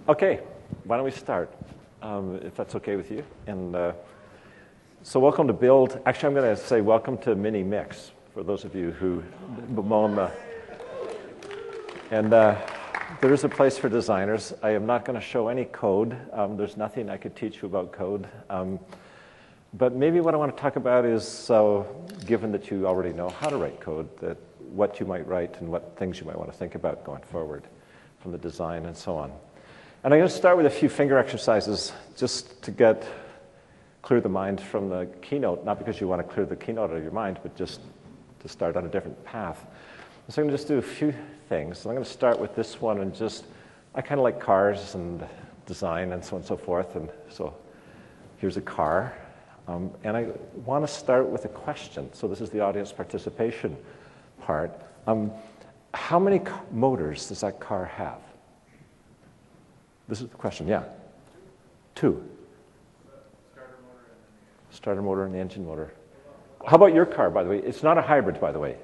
Okay, why don't we start, if that's okay with you. And so welcome to Build. Actually, I'm going to say welcome to Mini Mix, for those of you who bemoan the... And there is a place for designers. I am not going to show any code. There's nothing I could teach you about code. But maybe what I want to talk about is, given that you already know how to write code, that what you might write and what things you might want to think about going forward from the design and so on. And I'm going to start with a few finger exercises just to clear the mind from the keynote, not because you want to clear the keynote out of your mind, but just to start on a different path. So I'm going to just do a few things. So I'm going to start with this one and I kind of like cars and design and so on and so forth. And so here's a car. And I want to start with a question. So this is the audience participation part. How many motors does that car have? This is the question, yeah. Two. Starter motor and the engine motor. How about your car, by the way? It's not a hybrid, by the way.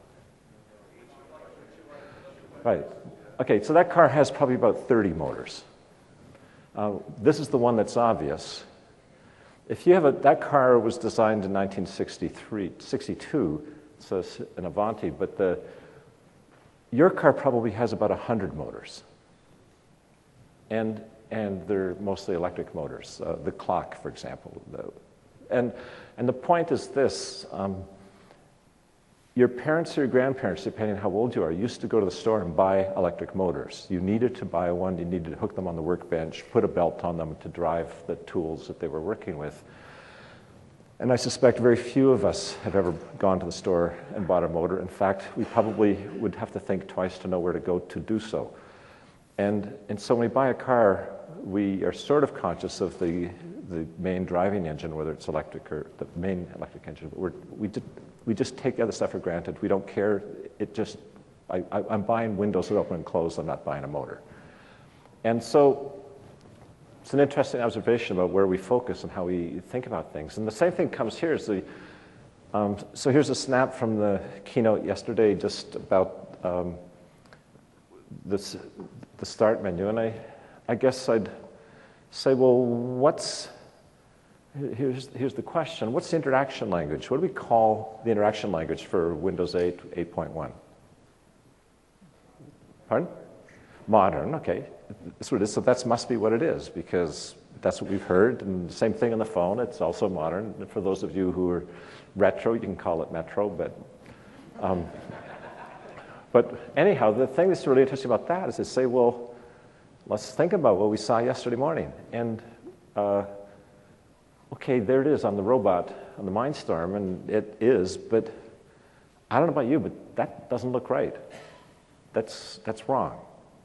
Right. Okay, so that car has probably about 30 motors. This is the one that's obvious. If you have that car was designed in 1962, so it's an Avanti, but your car probably has about 100 motors. And they're mostly electric motors, the clock, for example. And the point is this. Your parents or your grandparents, depending on how old you are, used to go to the store and buy electric motors. You needed to buy one. You needed to hook them on the workbench, put a belt on them to drive the tools that they were working with. And I suspect very few of us have ever gone to the store and bought a motor. In fact, we probably would have to think twice to know where to go to do so. And so when we buy a car, we are sort of conscious of the main driving engine, whether it's electric or the main electric engine. But we just take the other stuff for granted. We don't care. I'm buying windows that open and close. I'm not buying a motor. And so it's an interesting observation about where we focus and how we think about things. And the same thing comes here. So here's a snap from the keynote yesterday, just about the start menu. And I guess I'd say, well, here's the question. What's the interaction language? What do we call the interaction language for Windows 8, 8.1? Pardon? Modern, okay. That's what it is. So that must be what it is, because that's what we've heard. And the same thing on the phone. It's also modern. And for those of you who are retro, you can call it Metro. But anyhow, the thing that's really interesting about that is to say, well, let's think about what we saw yesterday morning. And okay, there it is on the robot, on the Mindstorm, and it is, but I don't know about you, but that doesn't look right. That's wrong.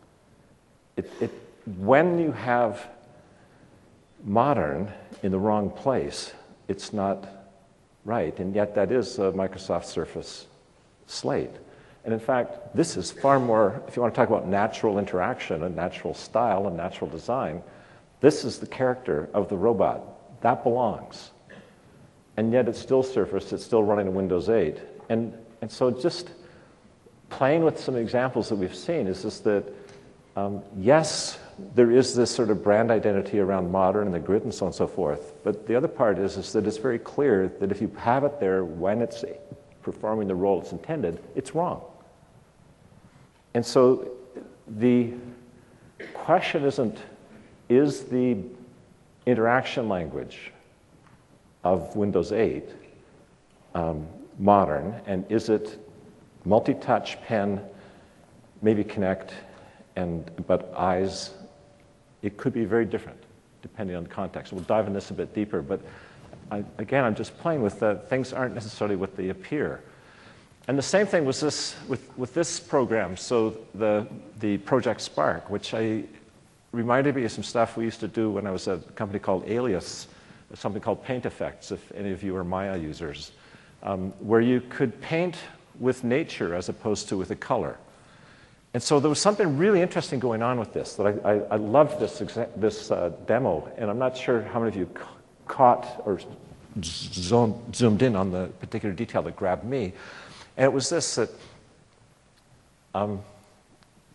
When you have modern in the wrong place, it's not right, and yet that is a Microsoft Surface slate. And in fact, this is far more, if you want to talk about natural interaction and natural style and natural design, this is the character of the robot. That belongs. And yet it's still Surface, it's still running in Windows 8. And so just playing with some examples that we've seen is just that, yes, there is this sort of brand identity around modern and the grid and so on and so forth. But the other part is that it's very clear that if you have it there when it's performing the role it's intended, it's wrong. And so the question isn't, is the interaction language of Windows 8 modern, and is it multi-touch pen, maybe Connect, but eyes? It could be very different depending on the context. We'll dive in this a bit deeper, but again, I'm just playing with things aren't necessarily what they appear. And the same thing was with this program, so the Project Spark, which reminded me of some stuff we used to do when I was at a company called Alias, something called Paint Effects, if any of you are Maya users, where you could paint with nature as opposed to with a color. And so there was something really interesting going on with this, that I loved this demo, and I'm not sure how many of you caught or zoomed in on the particular detail that grabbed me. And it was this, that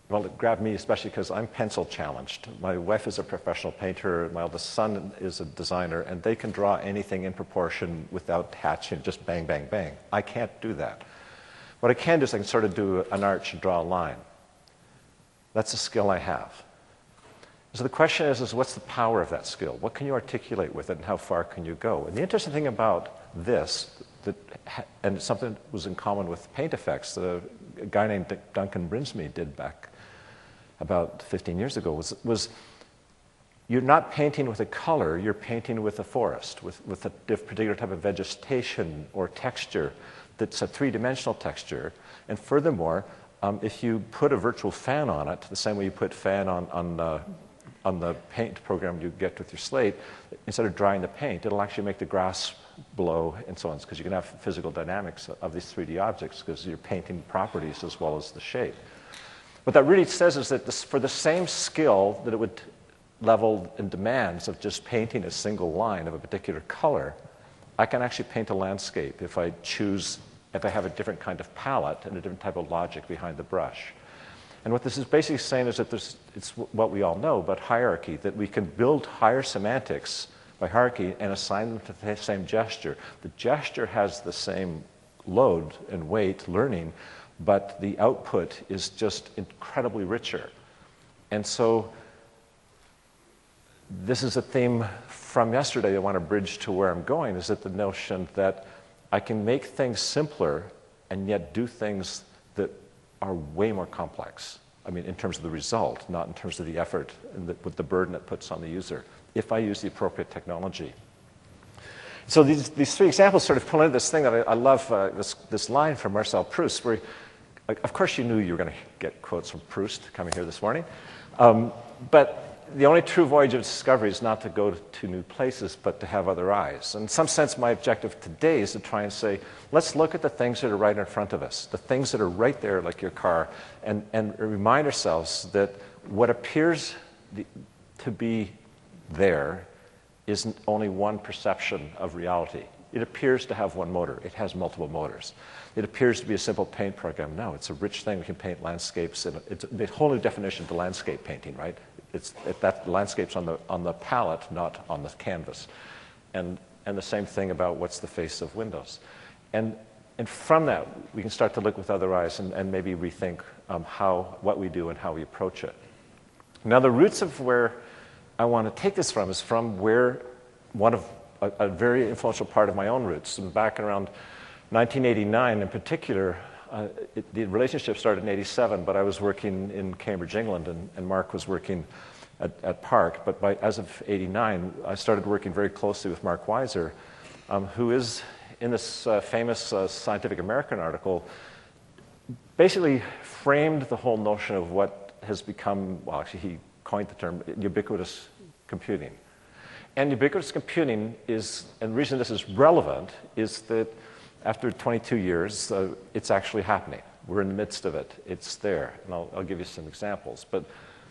Well, it grabbed me especially because I'm pencil challenged. My wife is a professional painter, my eldest son is a designer, and they can draw anything in proportion without hatching, just bang, bang, bang. I can't do that. What I can do is I can sort of do an arch and draw a line. That's a skill I have. So the question is what's the power of that skill? What can you articulate with it, and how far can you go? And the interesting thing about this, and something that was in common with paint effects that a guy named Duncan Brinsme did back about 15 years ago, was you're not painting with a color, you're painting with a forest, with a particular type of vegetation or texture that's a three-dimensional texture. And furthermore, if you put a virtual fan on it, the same way you put fan on the paint program you get with your slate, instead of drying the paint, it'll actually make the grass blow and so on, because you can have physical dynamics of these 3D objects because you're painting properties as well as the shape. What that really says is that for the same skill that it would level in demands of just painting a single line of a particular color, I can actually paint a landscape if I have a different kind of palette and a different type of logic behind the brush. And what this is basically saying is that it's what we all know about hierarchy, that we can build higher semantics by hierarchy and assign them to the same gesture. The gesture has the same load and weight, learning, but the output is just incredibly richer. And so this is a theme from yesterday I want to bridge to where I'm going, is that the notion that I can make things simpler and yet do things that are way more complex. I mean, in terms of the result, not in terms of the effort and with the burden it puts on the user, if I use the appropriate technology. So these three examples sort of pull into this thing that I love, this line from Marcel Proust, where of course you knew you were going to get quotes from Proust coming here this morning, but the only true voyage of discovery is not to go to new places, but to have other eyes. And in some sense, my objective today is to try and say, let's look at the things that are right in front of us, the things that are right there, like your car, and remind ourselves that what appears to be there is only one perception of reality. It appears to have one motor. It has multiple motors. It appears to be a simple paint program. No, it's a rich thing. We can paint landscapes. It's a whole new definition to landscape painting, right? That landscape's on the palette, not on the canvas. And the same thing about what's the face of windows. And from that, we can start to look with other eyes and maybe rethink what we do and how we approach it. Now, the roots of where I want to take this from is from where a very influential part of my own roots. And back around 1989 in particular, the relationship started in 87, but I was working in Cambridge, England, and Mark was working at Park. But as of 89, I started working very closely with Mark Weiser, who is, in this famous Scientific American article, basically framed the whole notion of what has become, well, actually he coined the term ubiquitous computing. And ubiquitous computing is, and the reason this is relevant is that after 22 years, it's actually happening. We're in the midst of it. It's there. And I'll give you some examples. But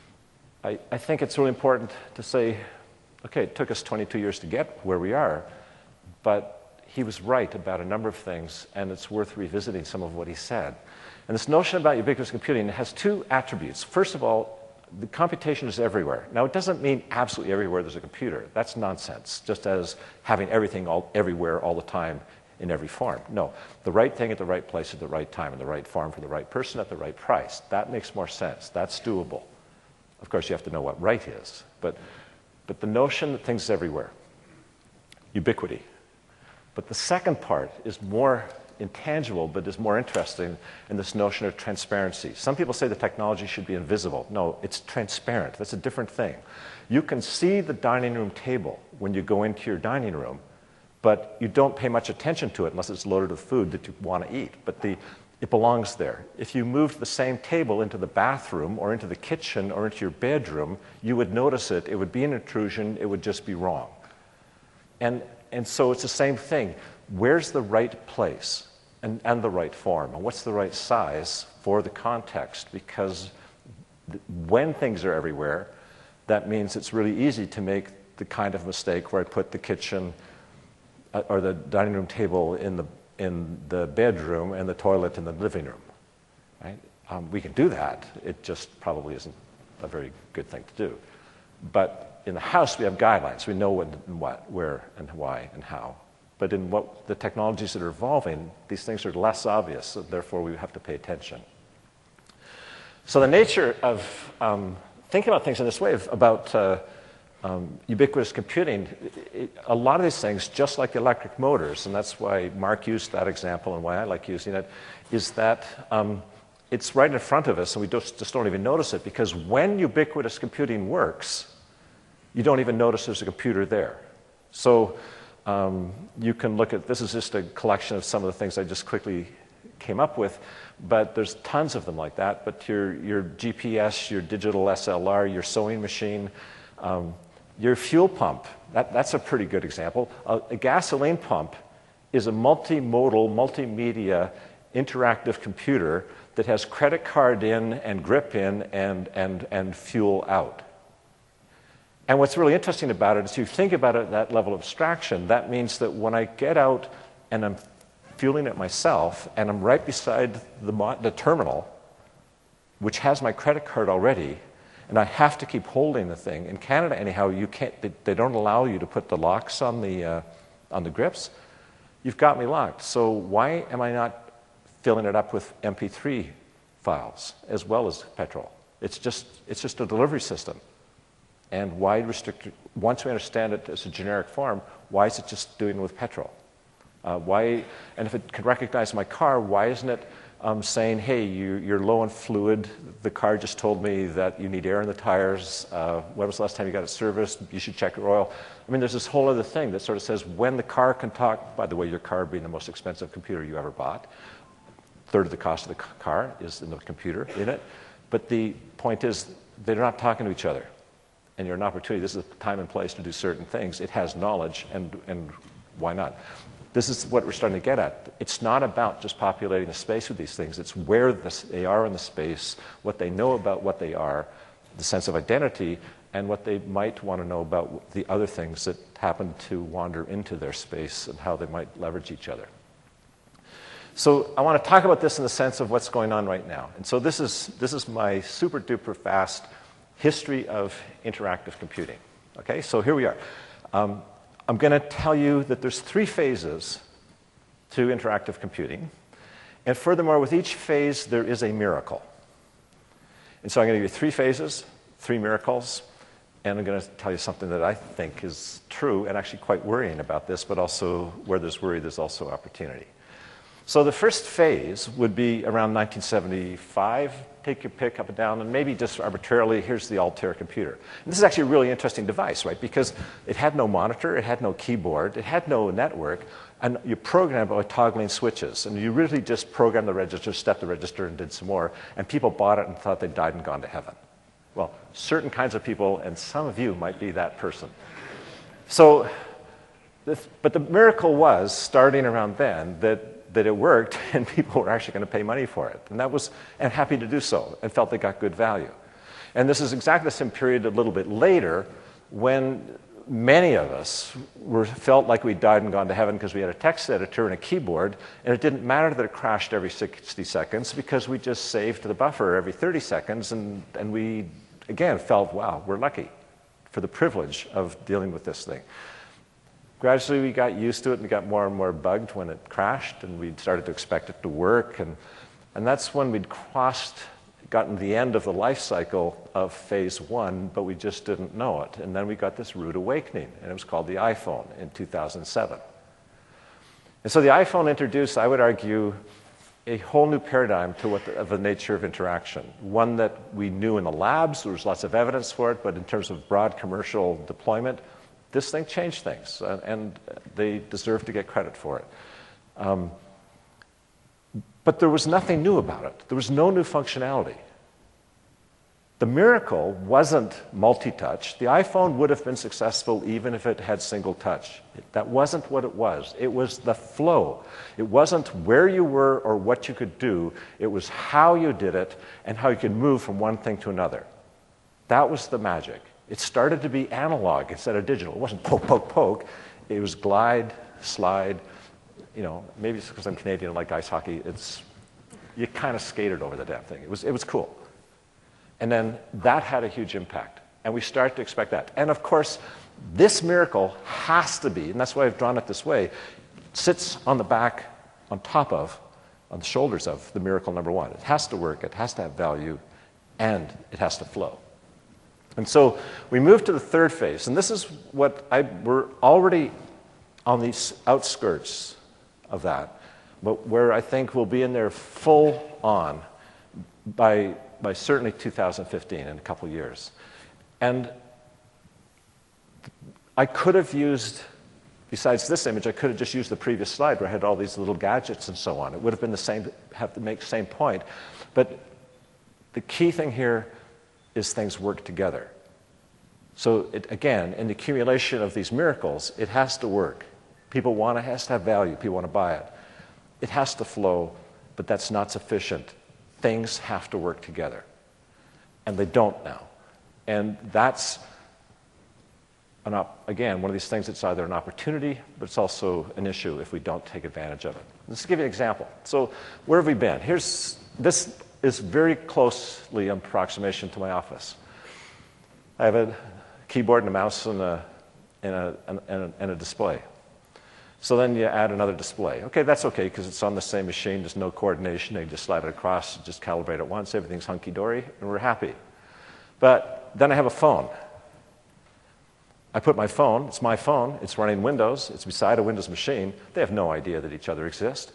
I think it's really important to say, okay, it took us 22 years to get where we are, but he was right about a number of things, and it's worth revisiting some of what he said. And this notion about ubiquitous computing has two attributes. First of all, the computation is everywhere. Now, it doesn't mean absolutely everywhere there's a computer. That's nonsense, just as having everything everywhere all the time in every form. No, the right thing at the right place at the right time, in the right form for the right person at the right price. That makes more sense. That's doable. Of course, you have to know what right is. But the notion that things are everywhere, ubiquity. But the second part is more intangible, but is more interesting in this notion of transparency. Some people say the technology should be invisible. No, it's transparent. That's a different thing. You can see the dining room table when you go into your dining room, but you don't pay much attention to it unless it's loaded with food that you want to eat. But it belongs there. If you moved the same table into the bathroom or into the kitchen or into your bedroom, you would notice it. It would be an intrusion. It would just be wrong. And so it's the same thing. Where's the right place and the right form? And what's the right size for the context? Because when things are everywhere, that means it's really easy to make the kind of mistake where I put the kitchen or the dining room table in the bedroom and the toilet in the living room. Right? We can do that. It just probably isn't a very good thing to do. But in the house, we have guidelines. We know when and what, where, and why, and how. But in what the technologies that are evolving, these things are less obvious, so therefore we have to pay attention. So the nature of thinking about things in this way, about ubiquitous computing, a lot of these things, just like electric motors, and that's why Mark used that example and why I like using it, is that it's right in front of us and we just don't even notice it, because when ubiquitous computing works, you don't even notice there's a computer there. So you can look at, this is just a collection of some of the things I just quickly came up with, but there's tons of them like that. But your GPS, your digital SLR, your sewing machine, your fuel pump, that's a pretty good example. A gasoline pump is a multimodal, multimedia, interactive computer that has credit card in and grip in and fuel out. And what's really interesting about it is you think about it at that level of abstraction, that means that when I get out and I'm fueling it myself and I'm right beside the terminal, which has my credit card already, and I have to keep holding the thing. In Canada, anyhow, you can't. They don't allow you to put the locks on the grips. You've got me locked. So why am I not filling it up with MP3 files as well as petrol? It's just a delivery system. And why restrict it? Once we understand it as a generic form, why is it just doing it with petrol? Why? And if it can recognize my car, why isn't it saying, hey, you're low on fluid, the car just told me that you need air in the tires, when was the last time you got it serviced, you should check your oil. I mean, there's this whole other thing that sort of says when the car can talk, by the way, your car being the most expensive computer you ever bought, a third of the cost of the car is in the computer in it, but the point is they're not talking to each other. And you're an opportunity, this is a time and place to do certain things. It has knowledge, and why not? This is what we're starting to get at. It's not about just populating the space with these things. It's where they are in the space, what they know about what they are, the sense of identity, and what they might want to know about the other things that happen to wander into their space and how they might leverage each other. So I want to talk about this in the sense of what's going on right now. And so this is my super duper fast history of interactive computing. Okay, so here we are. I'm going to tell you that there's 3 phases to interactive computing. And furthermore, with each phase, there is a miracle. And so I'm going to give you 3 phases, 3 miracles, and I'm going to tell you something that I think is true and actually quite worrying about this, but also where there's worry, there's also opportunity. So the first phase would be around 1975. Take your pick up and down, and maybe just arbitrarily, here's the Altair computer. And this is actually a really interesting device, right? Because it had no monitor, it had no keyboard, it had no network, and you programmed by toggling switches. And you really just programmed the register, stepped the register, and did some more. And people bought it and thought they'd died and gone to heaven. Well, certain kinds of people, and some of you might be that person. So, but the miracle was, starting around then, that it worked and people were actually going to pay money for it. And happy to do so, and felt they got good value. And this is exactly the same period a little bit later when many of us felt like we died and gone to heaven because we had a text editor and a keyboard, and it didn't matter that it crashed every 60 seconds because we just saved the buffer every 30 seconds, and we, again, felt, wow, we're lucky for the privilege of dealing with this thing. Gradually, we got used to it and we got more and more bugged when it crashed, and we started to expect it to work. And that's when we'd gotten the end of the life cycle of phase 1, but we just didn't know it. And then we got this rude awakening, and it was called the iPhone in 2007. And so the iPhone introduced, I would argue, a whole new paradigm to of the nature of interaction. One that we knew in the labs, there was lots of evidence for it, but in terms of broad commercial deployment, this thing changed things, and they deserve to get credit for it. But there was nothing new about it. There was no new functionality. The miracle wasn't multi-touch. The iPhone would have been successful even if it had single touch. That wasn't what it was. It was the flow. It wasn't where you were or what you could do. It was how you did it and how you could move from one thing to another. That was the magic. It started to be analog instead of digital. It wasn't poke, poke, poke. It was glide, slide. You know, maybe it's because I'm Canadian and like ice hockey. It's you kind of skated over the damn thing. It was cool. And then that had a huge impact. And we start to expect that. And of course, this miracle has to be, and that's why I've drawn it this way, sits on the back, on top of, on the shoulders of the miracle number one. It has to work, it has to have value, and it has to flow. And so we move to the third phase, and this is what we're already on the outskirts of that, but where I think we'll be in there full on by certainly 2015, in a couple of years. And I could have used, besides this image, I could have just used the previous slide where I had all these little gadgets and so on. It would have been the same, have to make the same point. But the key thing here is things work together. So again, in the accumulation of these miracles, it has to work. People want it, has to have value. People want to buy it. It has to flow, but that's not sufficient. Things have to work together. And they don't now. And that's, again, one of these things that's either an opportunity, but it's also an issue if we don't take advantage of it. Let's give you an example. So where have we been? This is very closely an approximation to my office. I have a keyboard and a mouse and a display. So then you add another display. Okay, that's okay, because it's on the same machine. There's no coordination. They just slide it across, just calibrate it once. Everything's hunky-dory, and we're happy. But then I have a phone. I put my phone, it's my phone, it's running Windows, it's beside a Windows machine. They have no idea that each other exist.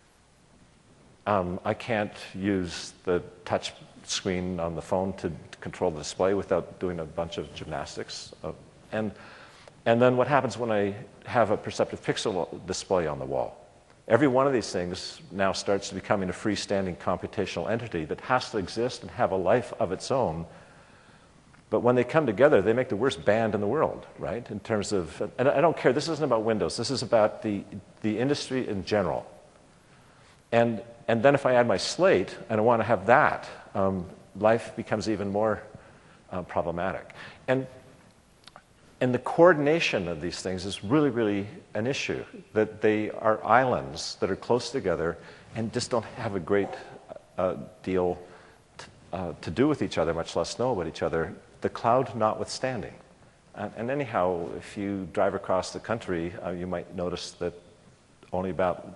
I can't use the touch screen on the phone to control the display without doing a bunch of gymnastics. And then what happens when I have a perceptive pixel display on the wall? Every one of these things now starts becoming a freestanding computational entity that has to exist and have a life of its own. But when they come together, they make the worst band in the world, right? In terms of, and I don't care, this isn't about Windows, this is about the industry in general. And then if I add my slate, and I want to have that, life becomes even more problematic. And the coordination of these things is really, really an issue, that they are islands that are close together and just don't have a great deal to do with each other, much less know about each other, the cloud notwithstanding. And anyhow, if you drive across the country, you might notice that only about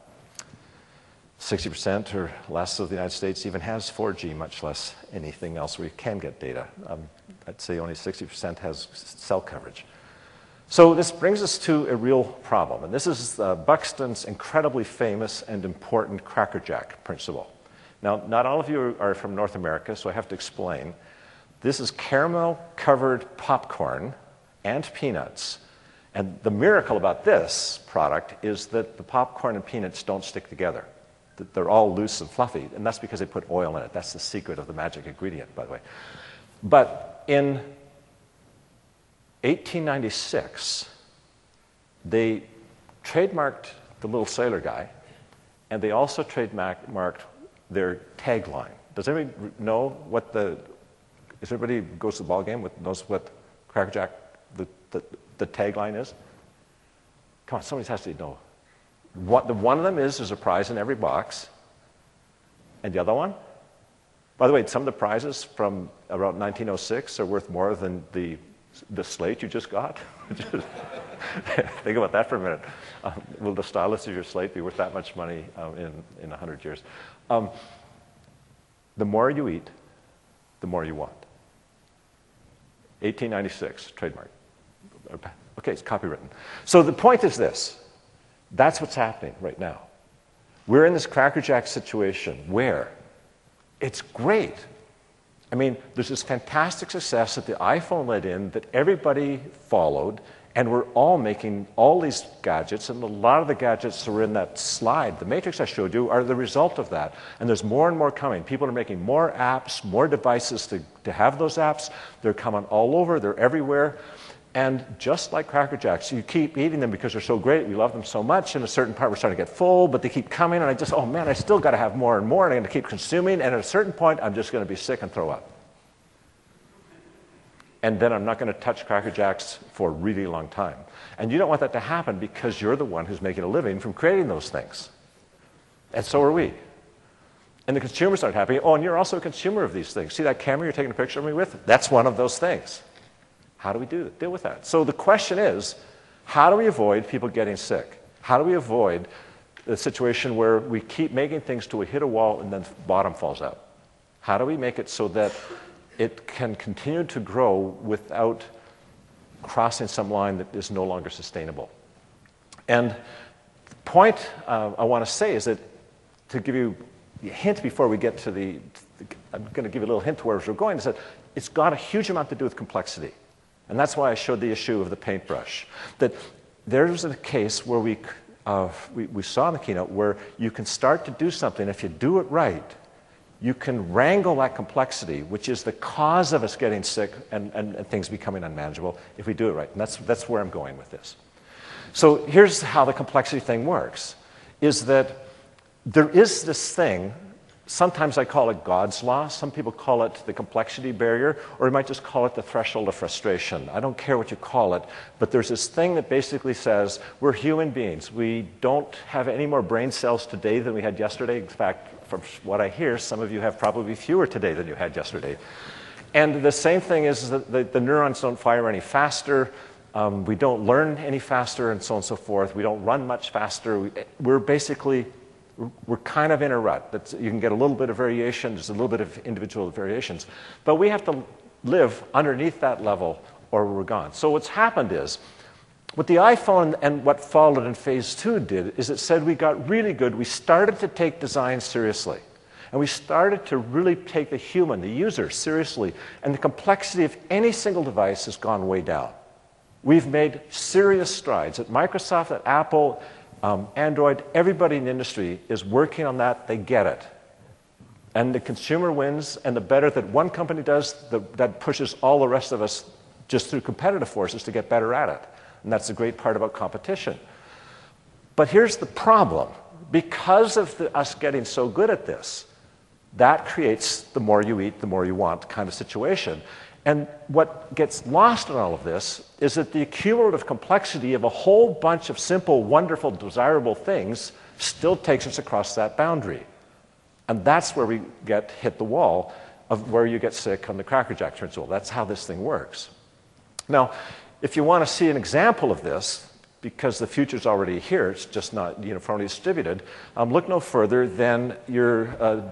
60% or less of the United States even has 4G, much less anything else where you can get data. I'd say only 60% has cell coverage. So this brings us to a real problem, and this is Buxton's incredibly famous and important crackerjack principle. Now, not all of you are from North America, so I have to explain. This is caramel-covered popcorn and peanuts, and the miracle about this product is that the popcorn and peanuts don't stick together. They're all loose and fluffy, and that's because they put oil in it. That's the secret of the magic ingredient, by the way. But in 1896, they trademarked the little sailor guy, and they also trademarked their tagline. Does anybody know what is everybody who goes to the ball game knows what Cracker Jack, the tagline is? Come on, somebody has to know. One of them is there's a prize in every box. And the other one? By the way, some of the prizes from around 1906 are worth more than the slate you just got. Think about that for a minute. Will the stylus of your slate be worth that much money in 100 years? The more you eat, the more you want. 1896, trademark. Okay, it's copywritten. So the point is this. That's what's happening right now. We're in this crackerjack situation where it's great. I mean, there's this fantastic success that the iPhone led in that everybody followed, and we're all making all these gadgets, and a lot of the gadgets that were in that slide, the matrix I showed you, are the result of that. And there's more and more coming. People are making more apps, more devices to have those apps. They're coming all over. They're everywhere. And just like Cracker Jacks, you keep eating them because they're so great. We love them so much. In a certain part, we're starting to get full, but they keep coming. And oh man, I still got to have more and more. And I'm going to keep consuming. And at a certain point, I'm just going to be sick and throw up. And then I'm not going to touch Cracker Jacks for a really long time. And you don't want that to happen because you're the one who's making a living from creating those things. And so are we. And the consumers aren't happy. Oh, and you're also a consumer of these things. See that camera you're taking a picture of me with? That's one of those things. How do we deal with that? So the question is, how do we avoid people getting sick? How do we avoid the situation where we keep making things till we hit a wall and then the bottom falls out? How do we make it so that it can continue to grow without crossing some line that is no longer sustainable? And the point I want to say is that, to give you a hint before we get to I'm going to give you a little hint to where we're going, is that it's got a huge amount to do with complexity. And that's why I showed the issue of the paintbrush. That there's a case where we saw in the keynote where you can start to do something. If you do it right, you can wrangle that complexity, which is the cause of us getting sick and things becoming unmanageable, if we do it right. And that's where I'm going with this. So here's how the complexity thing works, is that there is this thing. Sometimes I call it God's law. Some people call it the complexity barrier, or you might just call it the threshold of frustration. I don't care what you call it, but there's this thing that basically says we're human beings. We don't have any more brain cells today than we had yesterday. In fact, from what I hear, some of you have probably fewer today than you had yesterday. And the same thing is that the neurons don't fire any faster. We don't learn any faster, and so on and so forth. We don't run much faster. We're kind of in a rut. You can get a little bit of variation. There's a little bit of individual variations. But we have to live underneath that level or we're gone. So what's happened is, what the iPhone and what followed in phase 2 did is it said we got really good. We started to take design seriously. And we started to really take the human, the user, seriously. And the complexity of any single device has gone way down. We've made serious strides. At Microsoft, at Apple, Android, everybody in the industry is working on that. They get it. And the consumer wins, and the better that one company does, that pushes all the rest of us just through competitive forces to get better at it. And that's the great part about competition. But here's the problem. Because of us getting so good at this, that creates the more you eat, the more you want kind of situation. And what gets lost in all of this is that the cumulative complexity of a whole bunch of simple, wonderful, desirable things still takes us across that boundary. And that's where we hit the wall of where you get sick on the Cracker Jack principle. That's how this thing works. Now, if you want to see an example of this, because the future's already here, it's just not uniformly distributed, look no further than your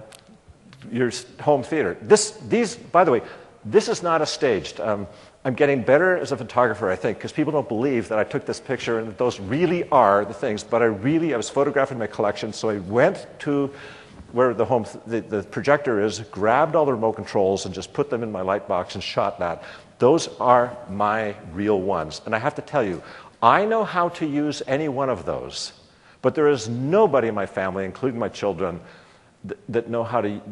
home theater. By the way, this is not a staged. I'm getting better as a photographer, I think, because people don't believe that I took this picture and that those really are the things. But I was photographing my collection, so I went to where the projector is, grabbed all the remote controls, and just put them in my light box and shot that. Those are my real ones. And I have to tell you, I know how to use any one of those, but there is nobody in my family, including my children, that know how to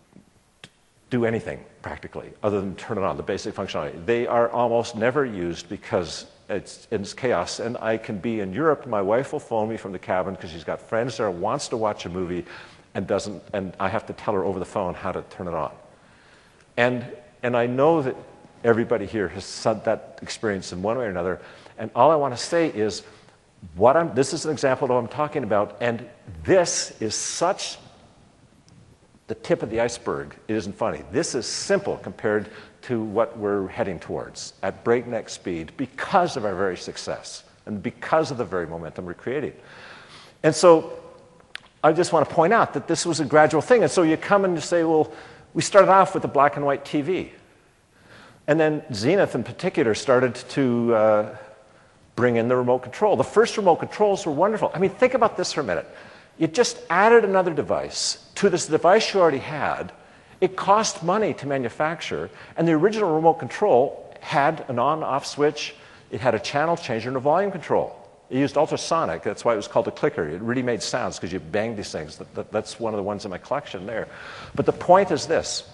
do anything practically other than turn it on, the basic functionality. They are almost never used because it's chaos. And I can be in Europe, my wife will phone me from the cabin because she's got friends there, wants to watch a movie, and I have to tell her over the phone how to turn it on. And I know that everybody here has had that experience in one way or another. And all I want to say is, this is an example of what I'm talking about, and this is such the tip of the iceberg. It isn't funny. This is simple compared to what we're heading towards at breakneck speed because of our very success and because of the very momentum we're creating. And so I just want to point out that this was a gradual thing. And so you come and you say, well, we started off with a black and white TV. And then Zenith in particular started to bring in the remote control. The first remote controls were wonderful. I mean, think about this for a minute. You just added another device to this device you already had. It cost money to manufacture, and the original remote control had an on-off switch. It had a channel changer and a volume control. It used ultrasonic. That's why it was called a clicker. It really made sounds because you banged these things. That's one of the ones in my collection there. But the point is this.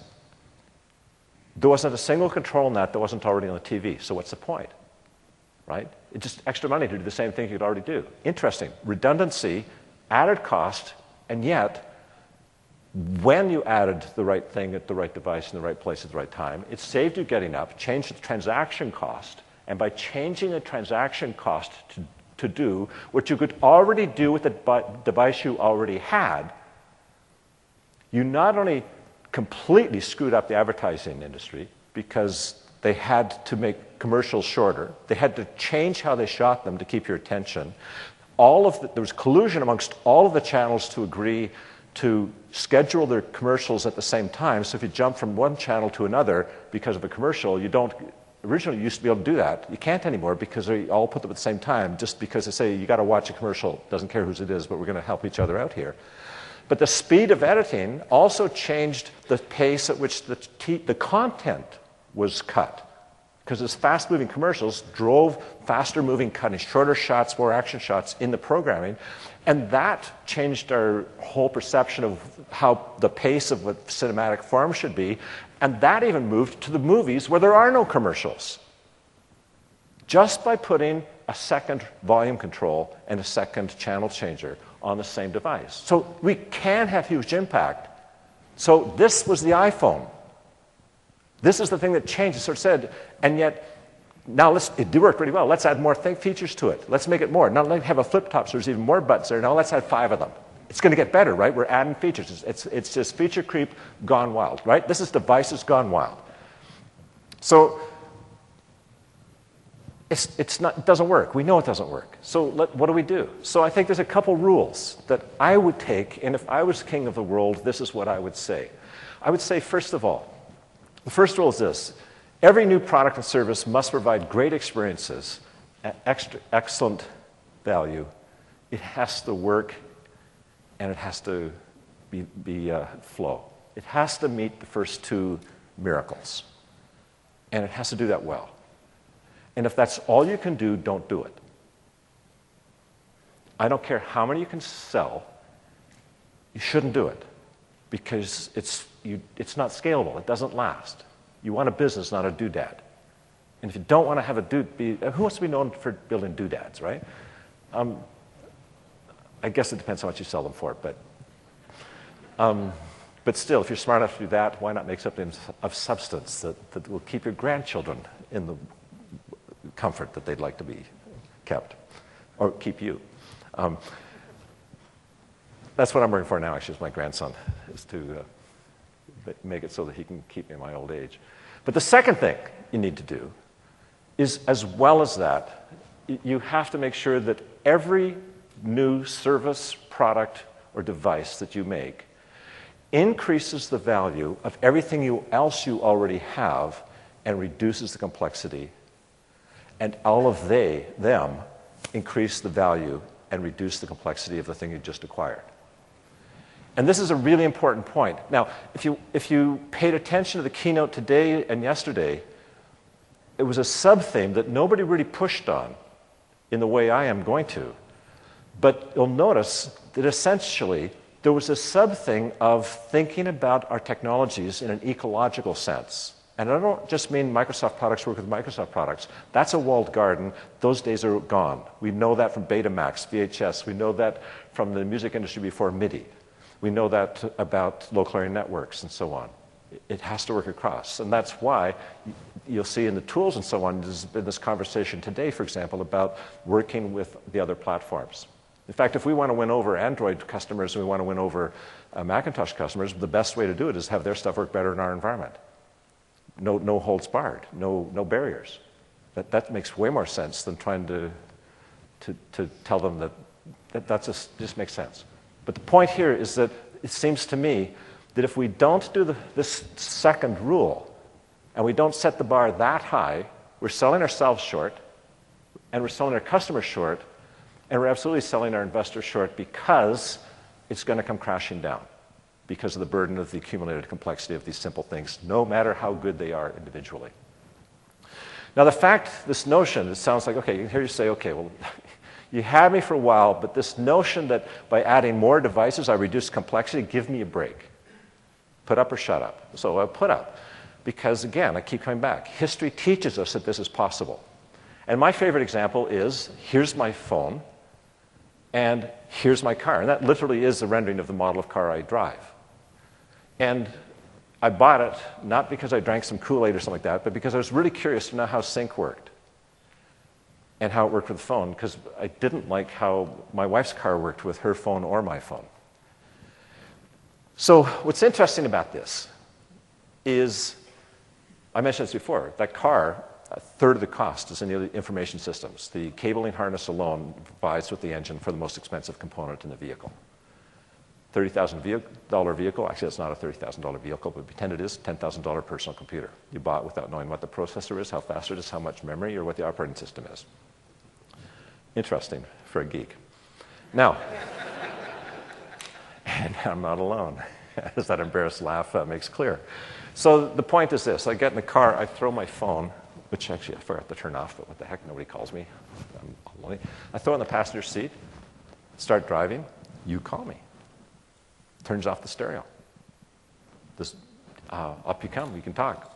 There wasn't a single control in that wasn't already on the TV. So what's the point? Right? It's just extra money to do the same thing you could already do. Interesting. Redundancy, added cost, and yet when you added the right thing at the right device in the right place at the right time, it saved you getting up, changed the transaction cost, and by changing the transaction cost to do what you could already do with the device you already had, you not only completely screwed up the advertising industry because they had to make commercials shorter, they had to change how they shot them to keep your attention. There was collusion amongst all of the channels to agree to schedule their commercials at the same time. So if you jump from one channel to another because of a commercial, you don't. Originally, you used to be able to do that. You can't anymore because they all put them at the same time, just because they say you got to watch a commercial. Doesn't care whose it is, but we're going to help each other out here. But the speed of editing also changed the pace at which the content was cut. Because those fast-moving commercials drove faster-moving cutting, shorter shots, more action shots in the programming. And that changed our whole perception of how the pace of what cinematic form should be. And that even moved to the movies where there are no commercials. Just by putting a second volume control and a second channel changer on the same device. So we can have huge impact. So this was the iPhone. This is the thing that changed. It sort of said, and yet, now it did work pretty well. Let's add more features to it. Let's make it more. Now let's have a flip top, so there's even more buttons there. Now let's add 5 of them. It's going to get better, right? We're adding features. It's just feature creep gone wild, right? This is devices gone wild. So it doesn't work. We know it doesn't work. So what do we do? So I think there's a couple rules that I would take, and if I was king of the world, this is what I would say. I would say, first of all, the first rule is this. Every new product and service must provide great experiences at excellent value. It has to work, and it has to be flow. It has to meet the first 2 miracles, and it has to do that well. And if that's all you can do, don't do it. I don't care how many you can sell, you shouldn't do it because it's not scalable. It doesn't last. You want a business, not a doodad. And if you don't want to have who wants to be known for building doodads, right? I guess it depends how much you sell them for, but still, if you're smart enough to do that, why not make something of substance that will keep your grandchildren in the comfort that they'd like to be kept, or keep you. That's what I'm working for now, actually, is my grandson, is to make it so that he can keep me in my old age. But the second thing you need to do is, as well as that, you have to make sure that every new service, product, or device that you make increases the value of everything else you already have and reduces the complexity. And all of them increase the value and reduce the complexity of the thing you just acquired. And this is a really important point. Now, if you paid attention to the keynote today and yesterday, it was a sub-theme that nobody really pushed on in the way I am going to. But you'll notice that essentially there was a sub-thing of thinking about our technologies in an ecological sense. And I don't just mean Microsoft products work with Microsoft products. That's a walled garden. Those days are gone. We know that from Betamax, VHS. We know that from the music industry before MIDI. We know that about local area networks and so on. It has to work across. And that's why you'll see in the tools and so on, there's been this conversation today, for example, about working with the other platforms. In fact, if we want to win over Android customers and we want to win over Macintosh customers, the best way to do it is have their stuff work better in our environment. No holds barred, no barriers. That makes way more sense than trying to tell them that just makes sense. But the point here is that it seems to me that if we don't do this second rule, and we don't set the bar that high, we're selling ourselves short, and we're selling our customers short, and we're absolutely selling our investors short because it's going to come crashing down because of the burden of the accumulated complexity of these simple things, no matter how good they are individually. Now, this notion, it sounds like, okay, here you say, okay, well, you had me for a while, but this notion that by adding more devices I reduce complexity, give me a break. Put up or shut up. So I put up. Because again, I keep coming back. History teaches us that this is possible. And my favorite example is, here's my phone, and here's my car. And that literally is the rendering of the model of car I drive. And I bought it not because I drank some Kool-Aid or something like that, but because I was really curious to know how sync worked and how it worked with the phone, because I didn't like how my wife's car worked with her phone or my phone. So what's interesting about this is, I mentioned this before, that car, a third of the cost is in the information systems. The cabling harness alone provides with the engine for the most expensive component in the vehicle. $30,000 vehicle, actually it's not a $30,000 vehicle, but pretend it is, $10,000 personal computer. You bought it without knowing what the processor is, how fast it is, how much memory, or what the operating system is. Interesting for a geek. Now, and I'm not alone, as that embarrassed laugh makes clear. So the point is this, I get in the car, I throw my phone, which actually I forgot to turn off, but what the heck, nobody calls me. I'm lonely. I throw it in the passenger seat, start driving, you call me. Turns off the stereo. Up you come, we can talk.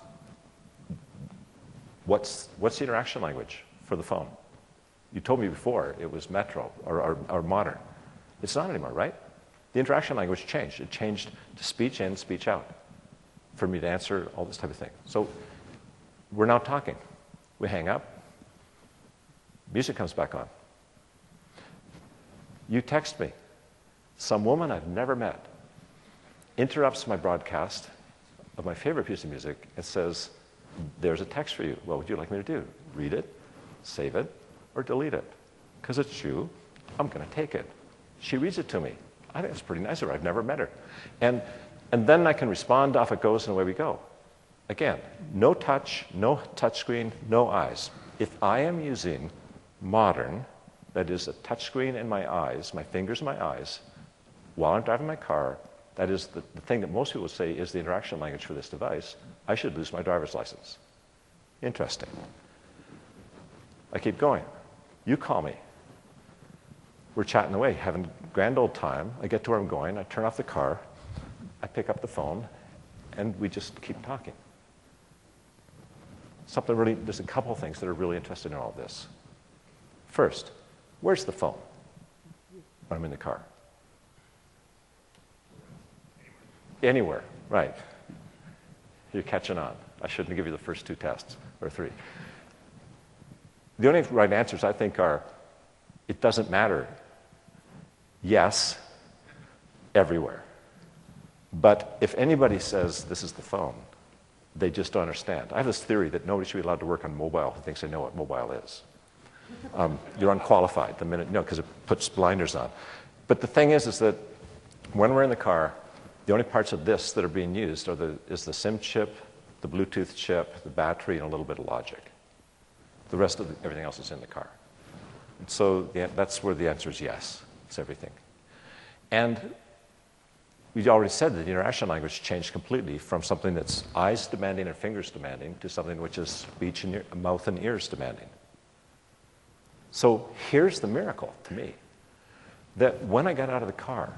What's the interaction language for the phone? You told me before it was Metro or Modern. It's not anymore, right? The interaction language changed. It changed to speech in, speech out for me to answer all this type of thing. So we're now talking. We hang up. Music comes back on. You text me. Some woman I've never met interrupts my broadcast of my favorite piece of music and says, there's a text for you. What would you like me to do? Read it, save it, or delete it? Because it's you, I'm going to take it. She reads it to me. I think it's pretty nice of her. I've never met her. And then I can respond, off it goes, and away we go. Again, no touch screen, no eyes. If I am using Modern, that is a touch screen in my eyes, my fingers in my eyes, while I'm driving my car, that is the thing that most people would say is the interaction language for this device, I should lose my driver's license. Interesting. I keep going. You call me. We're chatting away, having a grand old time. I get to where I'm going. I turn off the car. I pick up the phone, and we just keep talking. There's a couple of things that are really interesting in all this. First, where's the phone when I'm in the car? Anywhere, right. You're catching on. I shouldn't give you the first two tests, or three. The only right answers, I think, are, it doesn't matter. Yes, everywhere. But if anybody says this is the phone, they just don't understand. I have this theory that nobody should be allowed to work on mobile who thinks they know what mobile is. You're unqualified the minute, because it puts blinders on. But the thing is that when we're in the car, the only parts of this that are being used is the SIM chip, the Bluetooth chip, the battery, and a little bit of logic. The rest of everything else is in the car. And so that's where the answer is yes. It's everything. And we already said that the interaction language changed completely from something that's eyes demanding and fingers demanding to something which is speech and mouth and ears demanding. So here's the miracle to me, that when I got out of the car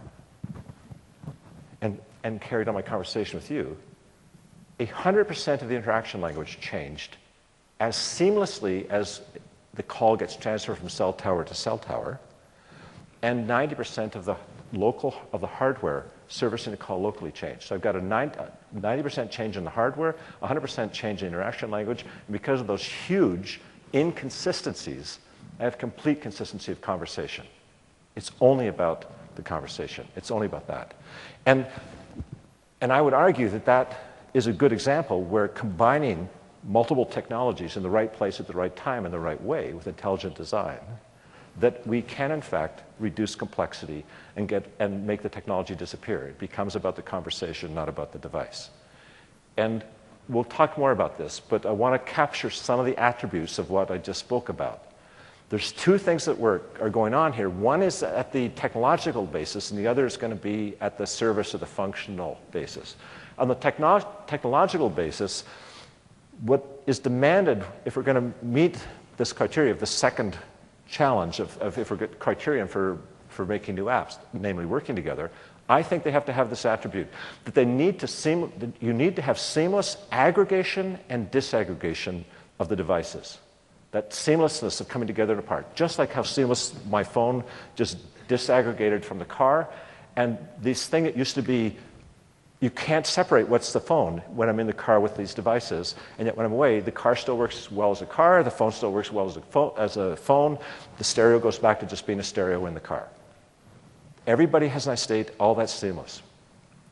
and carried on my conversation with you, 100% of the interaction language changed as seamlessly as the call gets transferred from cell tower to cell tower, and 90% of the hardware servicing the call locally changed. So I've got a 90% change in the hardware, 100% change in interaction language, and because of those huge inconsistencies, I have complete consistency of conversation. It's only about the conversation. It's only about that. And I would argue that is a good example where combining multiple technologies in the right place at the right time in the right way with intelligent design, that we can in fact reduce complexity and make the technology disappear. It becomes about the conversation, not about the device. And we'll talk more about this, but I want to capture some of the attributes of what I just spoke about. There's two things that are going on here. One is at the technological basis, and the other is going to be at the service of the functional basis. On the technological basis, what is demanded, if we're going to meet this criteria of the second challenge of if we're good criterion for making new apps, namely working together, I think they have to have this attribute, that you need to have seamless aggregation and disaggregation of the devices. That seamlessness of coming together and apart, just like how seamless my phone just disaggregated from the car, and this thing that used to be, you can't separate what's the phone when I'm in the car with these devices, and yet when I'm away, the car still works as well as a car, the phone still works well as a phone, the stereo goes back to just being a stereo in the car. Everybody has a nice state, all that's seamless.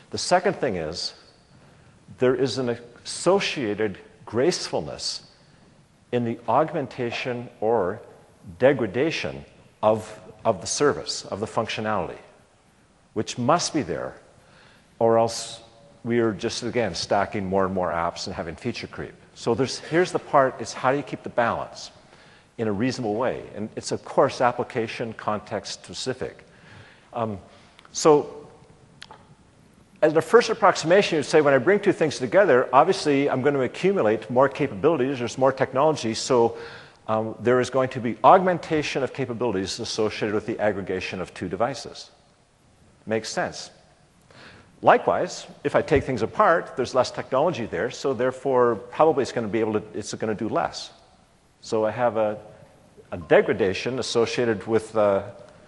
The second thing is there is an associated gracefulness in the augmentation or degradation of the service, of the functionality, which must be there, or else we are just, again, stacking more and more apps and having feature creep. So here's the part, is how do you keep the balance in a reasonable way? And it's, of course, application context specific. So as a first approximation, you'd say when I bring two things together, obviously I'm going to accumulate more capabilities, there's more technology, so there is going to be augmentation of capabilities associated with the aggregation of two devices. Makes sense. Likewise, if I take things apart, there's less technology there, so therefore probably it's going to do less. So I have a degradation associated with the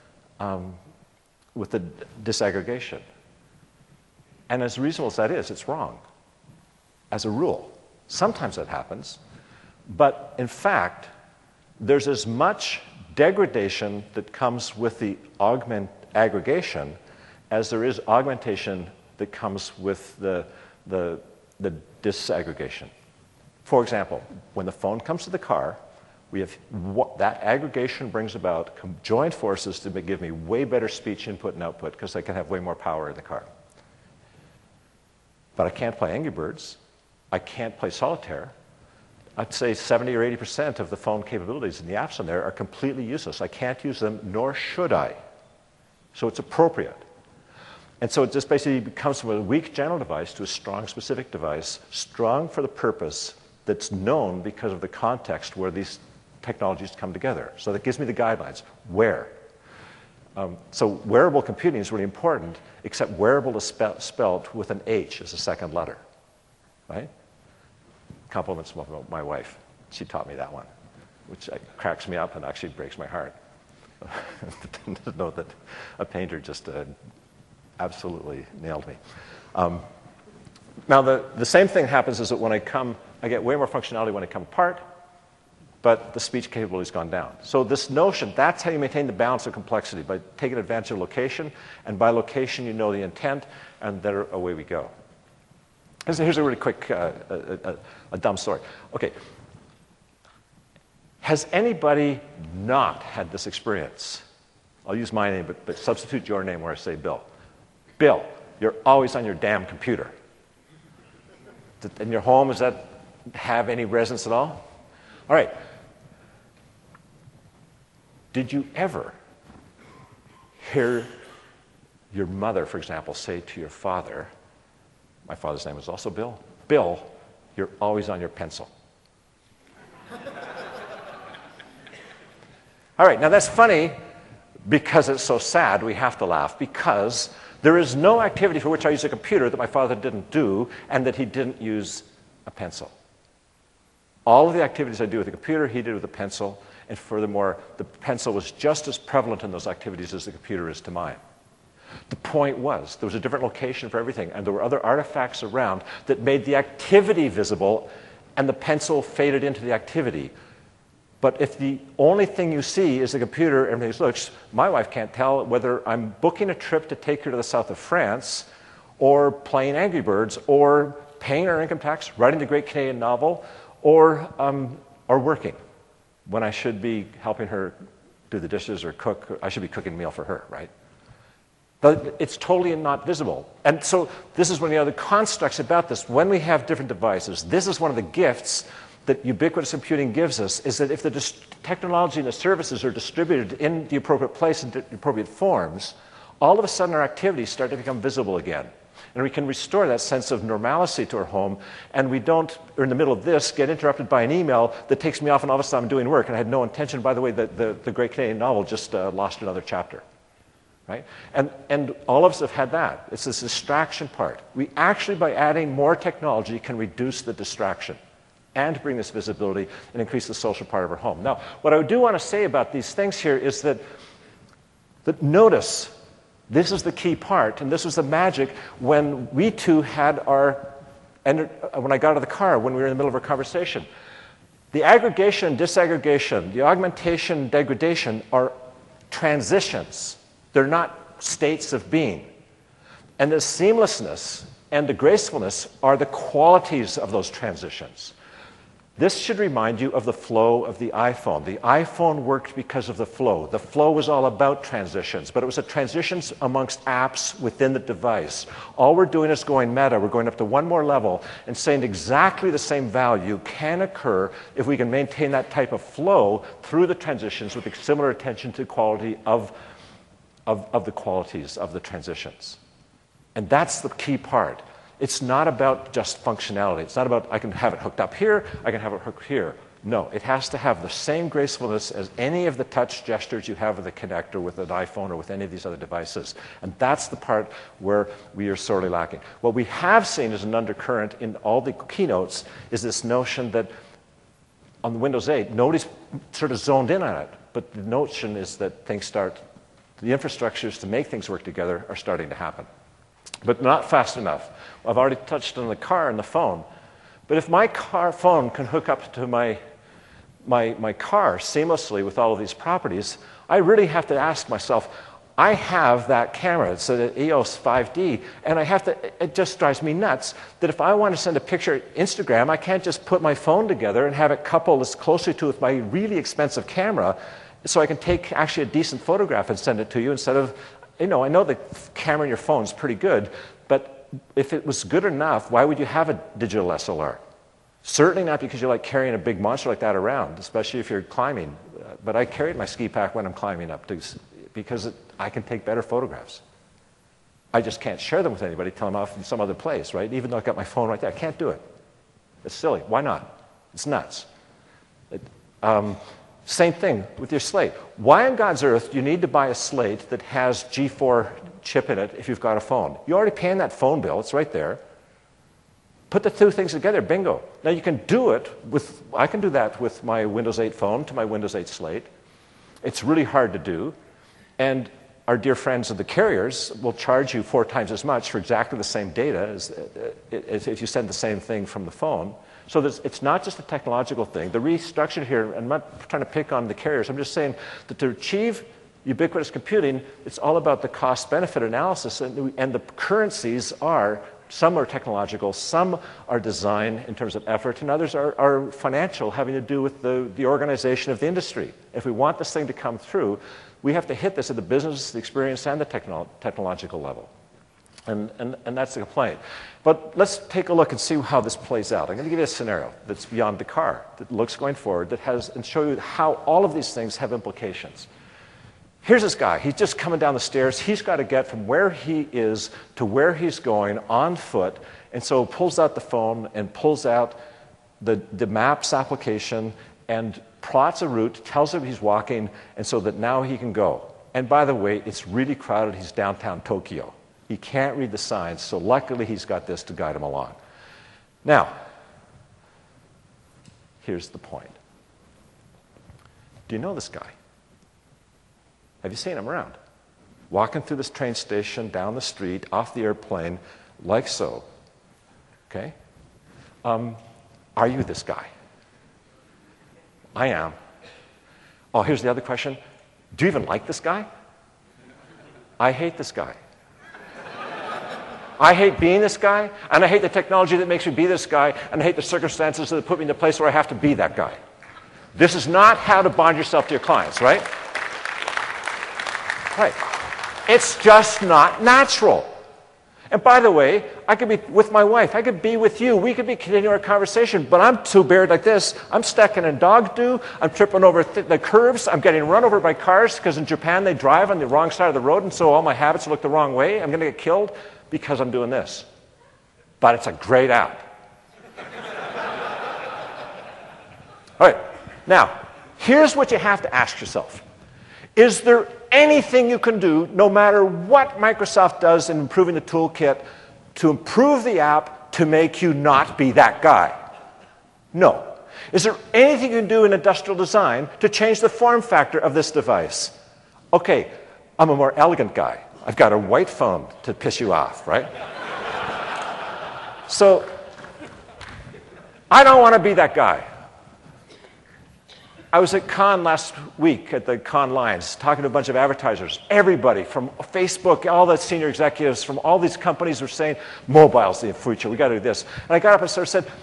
disaggregation. And as reasonable as that is, it's wrong, as a rule. Sometimes that happens, but in fact, there's as much degradation that comes with the aggregation as there is augmentation that comes with the disaggregation. For example, when the phone comes to the car, we have that aggregation brings about joint forces to give me way better speech input and output because I can have way more power in the car. But I can't play Angry Birds. I can't play solitaire. I'd say 70 or 80% of the phone capabilities in the apps on there are completely useless. I can't use them, nor should I. So it's appropriate. And so it just basically becomes from a weak general device to a strong specific device, strong for the purpose that's known because of the context where these technologies come together. So that gives me the guidelines. Where? So wearable computing is really important, except wearable is spelled with an H as a second letter, right? Compliments of my wife. She taught me that one, which cracks me up and actually breaks my heart. To know that a painter just absolutely nailed me. Now, the same thing happens is that when I get way more functionality when I come apart, but the speech capability's gone down. So this notion, that's how you maintain the balance of complexity, by taking advantage of location, and by location you know the intent, and then away we go. Here's a really quick, a dumb story. Okay. Has anybody not had this experience? I'll use my name, but substitute your name where I say Bill. Bill, you're always on your damn computer. In your home, does that have any resonance at all? All right. Did you ever hear your mother, for example, say to your father, my father's name was also Bill, Bill, you're always on your pencil? All right, now that's funny because it's so sad we have to laugh, because there is no activity for which I use a computer that my father didn't do and that he didn't use a pencil. All of the activities I do with a computer, he did with a pencil, and furthermore, the pencil was just as prevalent in those activities as the computer is to mine. The point was, there was a different location for everything, and there were other artifacts around that made the activity visible, and the pencil faded into the activity. But if the only thing you see is the computer, everything looks, my wife can't tell whether I'm booking a trip to take her to the south of France, or playing Angry Birds, or paying her income tax, writing the great Canadian novel, or working, when I should be helping her do the dishes or cook. I should be cooking a meal for her, right? But it's totally not visible. And so this is one of the other constructs about this. When we have different devices, this is one of the gifts that ubiquitous computing gives us, is that if the technology and the services are distributed in the appropriate place and the appropriate forms, all of a sudden our activities start to become visible again. And we can restore that sense of normalcy to our home, and we don't, or in the middle of this, get interrupted by an email that takes me off, and all of a sudden I'm doing work, and I had no intention. By the way, the great Canadian novel just lost another chapter. Right? And all of us have had that. It's this distraction part. We actually, by adding more technology, can reduce the distraction and bring this visibility and increase the social part of our home. Now, what I do want to say about these things here is that notice, this is the key part, and this was the magic when we two had when I got out of the car, when we were in the middle of our conversation. The aggregation, disaggregation, the augmentation, degradation are transitions. They're not states of being. And the seamlessness and the gracefulness are the qualities of those transitions. This should remind you of the flow of the iPhone. The iPhone worked because of the flow. The flow was all about transitions, but it was a transitions amongst apps within the device. All we're doing is going meta. We're going up to one more level and saying exactly the same value can occur if we can maintain that type of flow through the transitions with a similar attention to quality of the qualities of the transitions. And that's the key part. It's not about just functionality. It's not about I can have it hooked up here, I can have it hooked here. No, it has to have the same gracefulness as any of the touch gestures you have with a Kinect or with an iPhone or with any of these other devices. And that's the part where we are sorely lacking. What we have seen as an undercurrent in all the keynotes is this notion that on Windows 8, nobody's sort of zoned in on it. But the notion is that the infrastructures to make things work together are starting to happen. But not fast enough. I've already touched on the car and the phone. But if my phone can hook up to my car seamlessly with all of these properties, I really have to ask myself, I have that camera. It's an EOS 5D, and it just drives me nuts that if I want to send a picture to Instagram, I can't just put my phone together and have it coupled as closely to with my really expensive camera so I can take actually a decent photograph and send it to you instead of, I know the camera in your phone is pretty good, but if it was good enough, why would you have a digital SLR? Certainly not because you like carrying a big monster like that around, especially if you're climbing. But I carried my ski pack when I'm climbing up because I can take better photographs. I just can't share them with anybody till I'm off in some other place, right? Even though I've got my phone right there, I can't do it. It's silly. Why not? It's nuts. Same thing with your slate. Why on God's earth do you need to buy a slate that has G4 chip in it if you've got a phone? You're already paying that phone bill. It's right there. Put the two things together. Bingo. Now you can do it I can do that with my Windows 8 phone to my Windows 8 slate. It's really hard to do. And our dear friends of the carriers will charge you 4 times as much for exactly the same data as if you send the same thing from the phone. So it's not just a technological thing. The restructure here, I'm not trying to pick on the carriers, I'm just saying that to achieve ubiquitous computing, it's all about the cost-benefit analysis, and the currencies some are technological, some are design in terms of effort, and others are financial, having to do with the organization of the industry. If we want this thing to come through, we have to hit this at the business, the experience, and the technological level. And that's the complaint. But let's take a look and see how this plays out. I'm going to give you a scenario that's beyond the car, that looks going forward, and show you how all of these things have implications. Here's this guy. He's just coming down the stairs. He's got to get from where he is to where he's going on foot, and so pulls out the phone and pulls out the Maps application and plots a route, tells him he's walking, and so that now he can go. And by the way, it's really crowded. He's downtown Tokyo. He can't read the signs, so luckily he's got this to guide him along. Now, here's the point. Do you know this guy? Have you seen him around? Walking through this train station, down the street, off the airplane, like so. Okay? Are you this guy? I am. Oh, here's the other question. Do you even like this guy? I hate this guy. I hate being this guy, and I hate the technology that makes me be this guy, and I hate the circumstances that put me in a place where I have to be that guy. This is not how to bond yourself to your clients, right? Right. It's just not natural. And by the way, I could be with my wife. I could be with you. We could be continuing our conversation, but I'm too buried like this. I'm stacking in dog do. I'm tripping over the curves. I'm getting run over by cars because in Japan they drive on the wrong side of the road, and so all my habits look the wrong way. I'm going to get killed because I'm doing this. But it's a great app. All right. Now, here's what you have to ask yourself. Is there anything you can do, no matter what Microsoft does in improving the toolkit, to improve the app to make you not be that guy? No. Is there anything you can do in industrial design to change the form factor of this device? Okay, I'm a more elegant guy. I've got a white phone to piss you off, right? So, I don't want to be that guy. I was at Cannes last week at the Cannes Lions talking to a bunch of advertisers. Everybody from Facebook, all the senior executives from all these companies were saying, mobile's the future, we got to do this. And I got up and sort of said,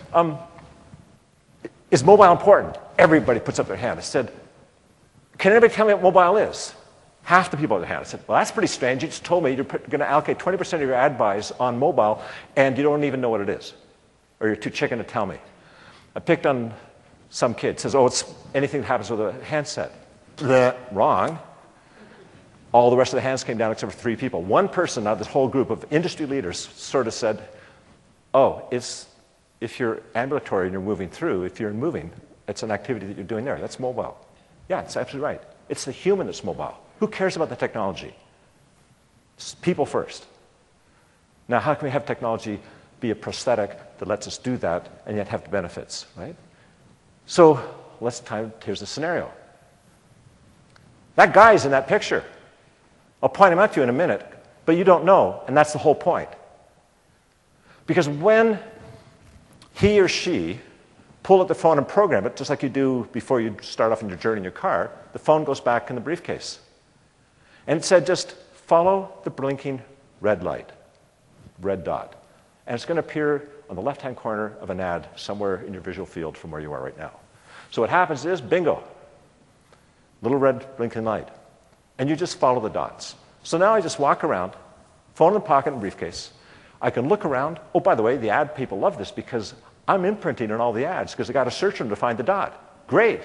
is mobile important? Everybody puts up their hand. I said, can anybody tell me what mobile is? Half the people at their hand. I said, well, that's pretty strange. You just told me you're going to allocate 20% of your ad buys on mobile, and you don't even know what it is. Or you're too chicken to tell me. I picked on some kid. Says, oh, it's anything that happens with a handset. Wrong. All the rest of the hands came down except for 3 people. One person out of this whole group of industry leaders sort of said, oh, if you're ambulatory and you're moving through, if you're moving, it's an activity that you're doing there. That's mobile. Yeah, it's absolutely right. It's the human that's mobile. Who cares about the technology? It's people first. Now, how can we have technology be a prosthetic that lets us do that and yet have the benefits, right? So here's the scenario. That guy's in that picture. I'll point him out to you in a minute, but you don't know, and that's the whole point. Because when he or she pull out the phone and program it, just like you do before you start off on your journey in your car, the phone goes back in the briefcase. And it said, just follow the blinking red light, red dot. And it's going to appear on the left-hand corner of an ad somewhere in your visual field from where you are right now. So what happens is, bingo, little red blinking light. And you just follow the dots. So now I just walk around, phone in the pocket and briefcase. I can look around. Oh, by the way, the ad people love this because I'm imprinting on all the ads because I got to search them to find the dot. Great.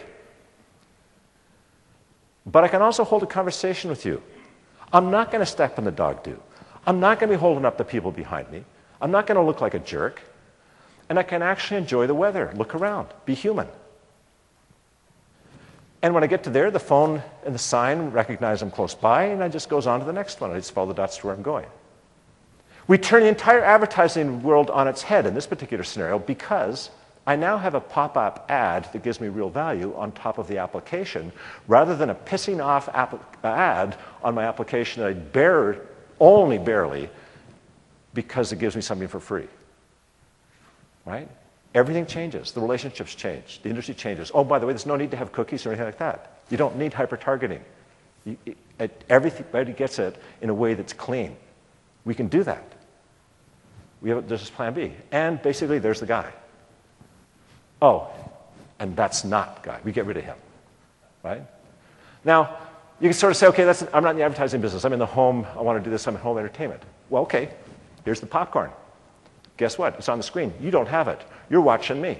But I can also hold a conversation with you. I'm not going to step in the dog do. I'm not going to be holding up the people behind me. I'm not going to look like a jerk. And I can actually enjoy the weather, look around, be human. And when I get to there, the phone and the sign recognize I'm close by, and I just goes on to the next one. I just follow the dots to where I'm going. We turn the entire advertising world on its head in this particular scenario because I now have a pop-up ad that gives me real value on top of the application rather than a pissing off ad on my application that I bear only barely because it gives me something for free. Right? Everything changes. The relationships change. The industry changes. Oh, by the way, there's no need to have cookies or anything like that. You don't need hyper-targeting. Everybody gets it in a way that's clean. We can do that. There's this plan B. And basically, there's the guy. Oh, and that's not the guy. We get rid of him. Right? Now, you can sort of say, okay, I'm not in the advertising business. I'm in the home. I want to do this. I'm in home entertainment. Well, okay. Here's the popcorn. Guess what? It's on the screen. You don't have it. You're watching me.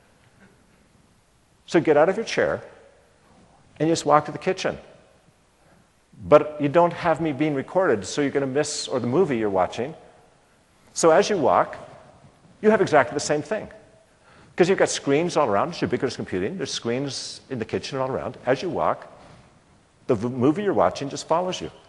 So get out of your chair and you just walk to the kitchen. But you don't have me being recorded, so you're going to miss, or the movie you're watching. So as you walk, you have exactly the same thing. Because you've got screens all around. It's ubiquitous computing. There's screens in the kitchen all around. As you walk, the movie you're watching just follows you.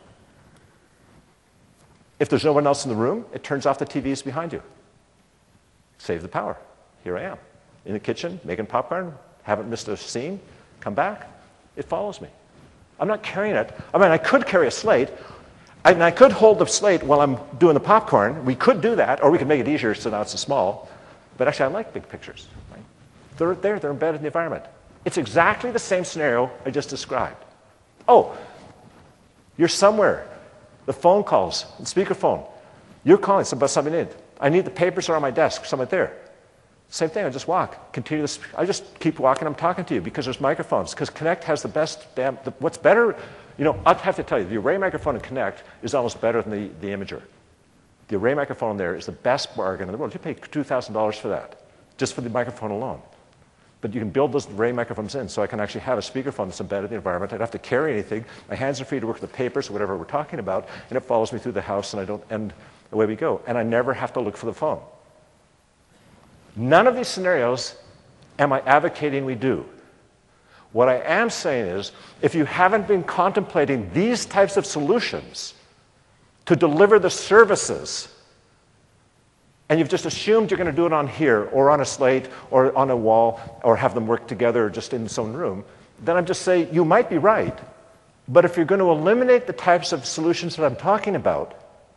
If there's no one else in the room, it turns off the TVs behind you. Save the power. Here I am. In the kitchen, making popcorn, haven't missed a scene, come back, it follows me. I'm not carrying it. I mean, I could carry a slate, and I could hold the slate while I'm doing the popcorn. We could do that, or we could make it easier so now it's a small. But actually, I like big pictures. Right? They're there. They're embedded in the environment. It's exactly the same scenario I just described. Oh, you're somewhere. The phone calls, the speakerphone. You're calling about something in. I need the papers are on my desk, somewhere there. Same thing, I just walk. Continue this. I just keep walking, I'm talking to you because there's microphones. Because Connect has the best, what's better, I'd have to tell you, the Array microphone in Connect is almost better than the Imager. The Array microphone there is the best bargain in the world. You pay $2,000 for that, just for the microphone alone. But you can build those Array microphones in, so I can actually have a speakerphone that's embedded in the environment. I don't have to carry anything. My hands are free to work with the papers or whatever we're talking about, and it follows me through the house, and away we go. And I never have to look for the phone. None of these scenarios am I advocating we do. What I am saying is, if you haven't been contemplating these types of solutions to deliver the services, and you've just assumed you're going to do it on here, or on a slate, or on a wall, or have them work together just in some room, then I'm just saying you might be right. But if you're going to eliminate the types of solutions that I'm talking about,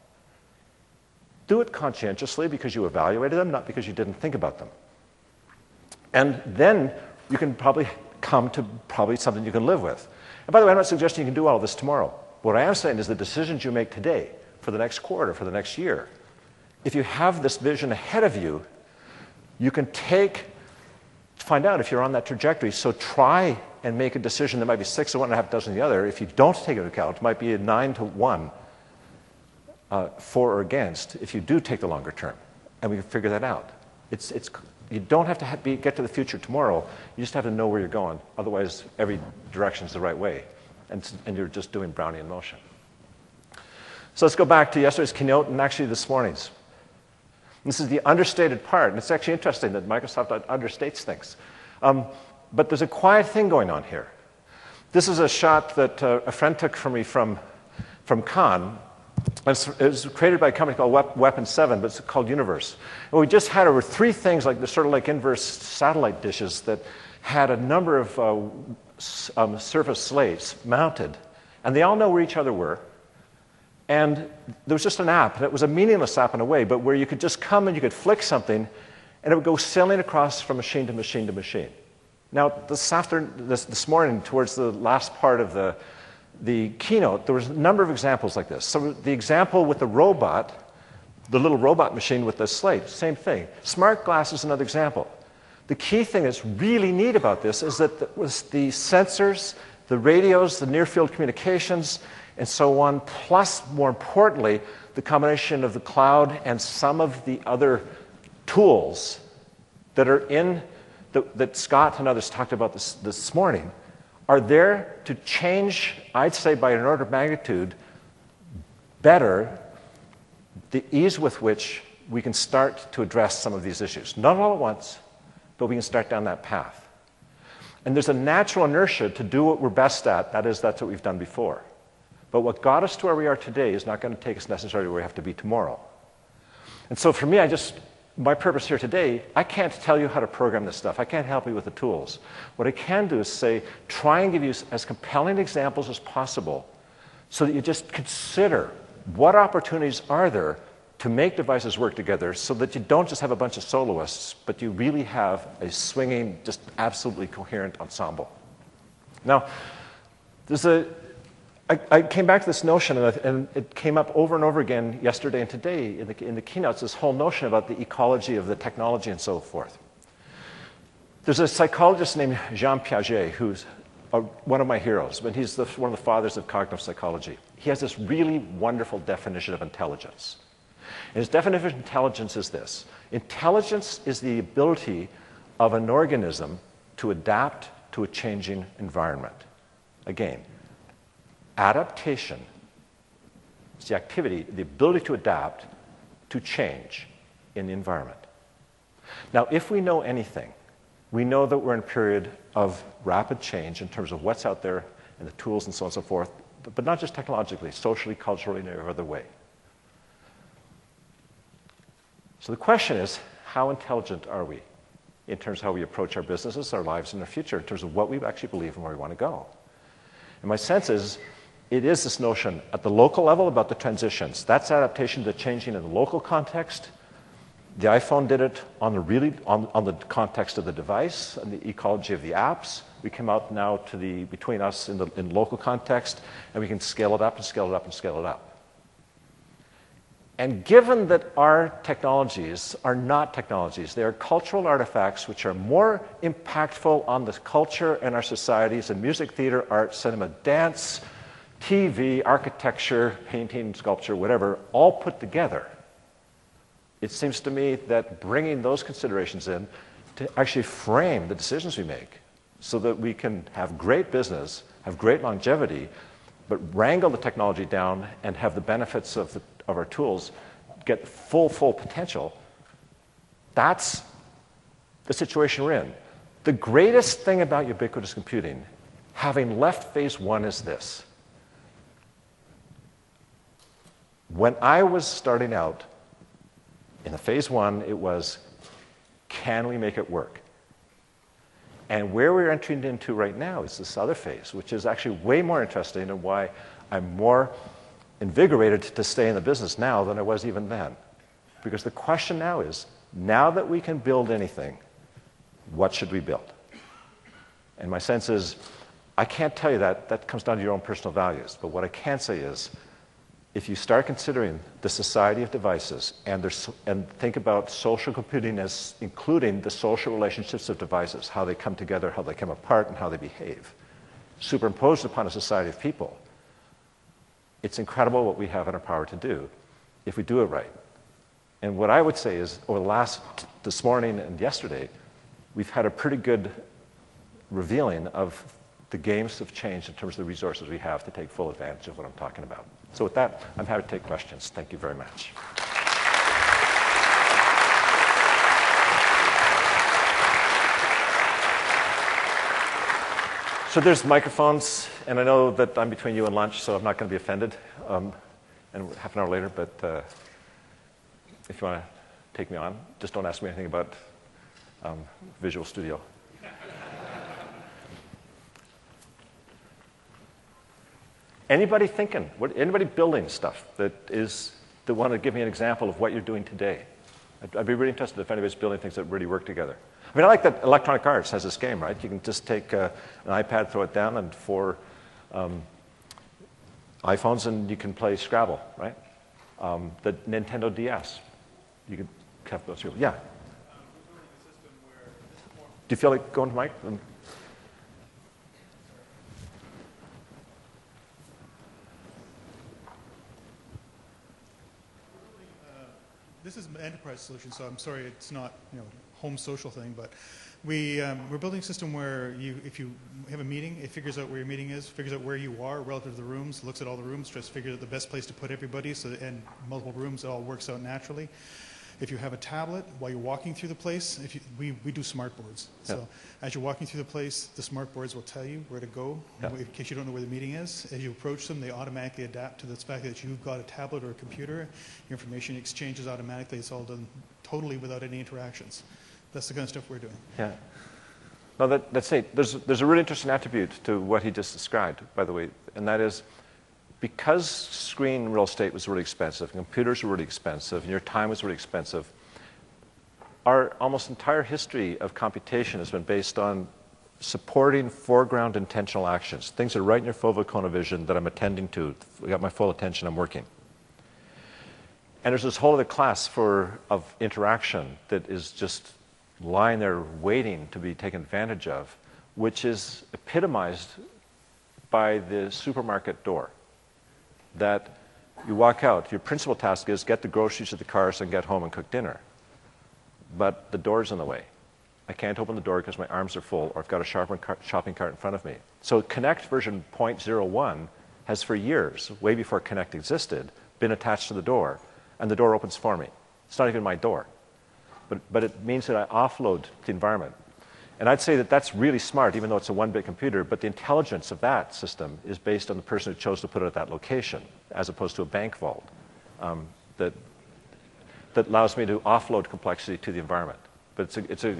do it conscientiously because you evaluated them, not because you didn't think about them. And then you can probably come to probably something you can live with. And by the way, I'm not suggesting you can do all this tomorrow. What I am saying is the decisions you make today for the next quarter, for the next year, if you have this vision ahead of you, you can find out if you're on that trajectory. So try and make a decision that might be 6 to 1 1/2 dozen the other. If you don't take it into account, it might be a 9 to 1 for or against if you do take the longer term. And we can figure that out. You don't have to get to the future tomorrow. You just have to know where you're going. Otherwise, every direction is the right way. And you're just doing Brownian motion. So let's go back to yesterday's keynote and actually this morning's. This is the understated part. And it's actually interesting that Microsoft understates things. But there's a quiet thing going on here. This is a shot that a friend took from me from Cannes. It was created by a company called Weapon 7, but it's called Universe. And we just had over 3 things, like the sort of like inverse satellite dishes that had a number of surface slates mounted, and they all know where each other were. And there was just an app, and it was a meaningless app in a way, but where you could just come and you could flick something, and it would go sailing across from machine to machine to machine. Now, this morning, towards the last part of the keynote, there was a number of examples like this. So the example with the robot, the little robot machine with the slate, same thing. Smart glass is another example. The key thing that's really neat about this is that the sensors, the radios, the near-field communications, and so on, plus, more importantly, the combination of the cloud and some of the other tools that are that Scott and others talked about this morning, are there to change, I'd say by an order of magnitude, better the ease with which we can start to address some of these issues. Not all at once, but we can start down that path. And there's a natural inertia to do what we're best at. That's what we've done before. But what got us to where we are today is not going to take us necessarily where we have to be tomorrow. And so for me, my purpose here today, I can't tell you how to program this stuff. I can't help you with the tools. What I can do is say, try and give you as compelling examples as possible so that you just consider what opportunities are there to make devices work together so that you don't just have a bunch of soloists, but you really have a swinging, just absolutely coherent ensemble. Now, I came back to this notion, and it came up over and over again yesterday and today in the keynotes, this whole notion about the ecology of the technology and so forth. There's a psychologist named Jean Piaget who's one of my heroes, but he's one of the fathers of cognitive psychology. He has this really wonderful definition of intelligence. And his definition of intelligence is this. Intelligence is the ability of an organism to adapt to a changing environment. Again, adaptation is the activity, the ability to adapt to change in the environment. Now, if we know anything, we know that we're in a period of rapid change in terms of what's out there and the tools and so on and so forth, but not just technologically, socially, culturally, in every other way. So the question is, how intelligent are we in terms of how we approach our businesses, our lives, and our future, in terms of what we actually believe and where we want to go? And my sense is, it is this notion at the local level about the transitions. That's adaptation to changing in the local context. The iPhone did it on the context of the device and the ecology of the apps. We come out now to between us in local context, and we can scale it up and scale it up and scale it up. And given that our technologies are not technologies, they are cultural artifacts which are more impactful on the culture and our societies in music, theater, art, cinema, dance, TV, architecture, painting, sculpture, whatever, all put together. It seems to me that bringing those considerations in to actually frame the decisions we make so that we can have great business, have great longevity, but wrangle the technology down and have the benefits of our tools get full potential, that's the situation we're in. The greatest thing about ubiquitous computing, having left phase 1, is this. When I was starting out, in the phase 1, it was, can we make it work? And where we're entering into right now is this other phase, which is actually way more interesting and why I'm more invigorated to stay in the business now than I was even then. Because the question now is, now that we can build anything, what should we build? And my sense is, I can't tell you that. That comes down to your own personal values. But what I can say is, if you start considering the society of devices and think about social computing as including the social relationships of devices, how they come together, how they come apart, and how they behave, superimposed upon a society of people, it's incredible what we have in our power to do if we do it right. And what I would say is, over this morning and yesterday, we've had a pretty good revealing of the games have changed in terms of the resources we have to take full advantage of what I'm talking about. So with that, I'm happy to take questions. Thank you very much. So there's microphones, and I know that I'm between you and lunch, so I'm not going to be offended. And half an hour later, but if you want to take me on, just don't ask me anything about Visual Studio. Anybody thinking? Anybody building stuff that want to give me an example of what you're doing today? I'd be really interested if anybody's building things that really work together. I mean, I like that Electronic Arts has this game, right? You can just take an iPad, throw it down, and 4 iPhones, and you can play Scrabble, right? The Nintendo DS. You could have those. Yeah. Do you feel like going to Mike? This is an enterprise solution, so I'm sorry it's not home social thing, but we're building a system where if you have a meeting, it figures out where your meeting is, figures out where you are relative to the rooms, looks at all the rooms, just figures out the best place to put everybody, and multiple rooms, it all works out naturally. If you have a tablet, while you're walking through the place, we do smart boards. Yeah. So as you're walking through the place, the smart boards will tell you where to go. Yeah. In case you don't know where the meeting is, as you approach them, they automatically adapt to the fact that you've got a tablet or a computer. Your information exchanges automatically. It's all done totally without any interactions. That's the kind of stuff we're doing. Yeah. No, that's it. There's a really interesting attribute to what he just described, by the way, and that is, because screen real estate was really expensive, and computers were really expensive, and your time was really expensive, our almost entire history of computation has been based on supporting foreground intentional actions, things that are right in your foveal cone of vision that I'm attending to. I got my full attention, I'm working. And there's this whole other class of interaction that is just lying there waiting to be taken advantage of, which is epitomized by the supermarket door. That you walk out, your principal task is get the groceries to the cars and get home and cook dinner. But the door's in the way. I can't open the door because my arms are full, or I've got a shopping cart in front of me. So Connect version 0.01 has for years, way before Connect existed, been attached to the door, and the door opens for me. It's not even my door. But it means that I offload the environment. And I'd say that that's really smart, even though it's a 1-bit computer, but the intelligence of that system is based on the person who chose to put it at that location, as opposed to a bank vault that allows me to offload complexity to the environment. But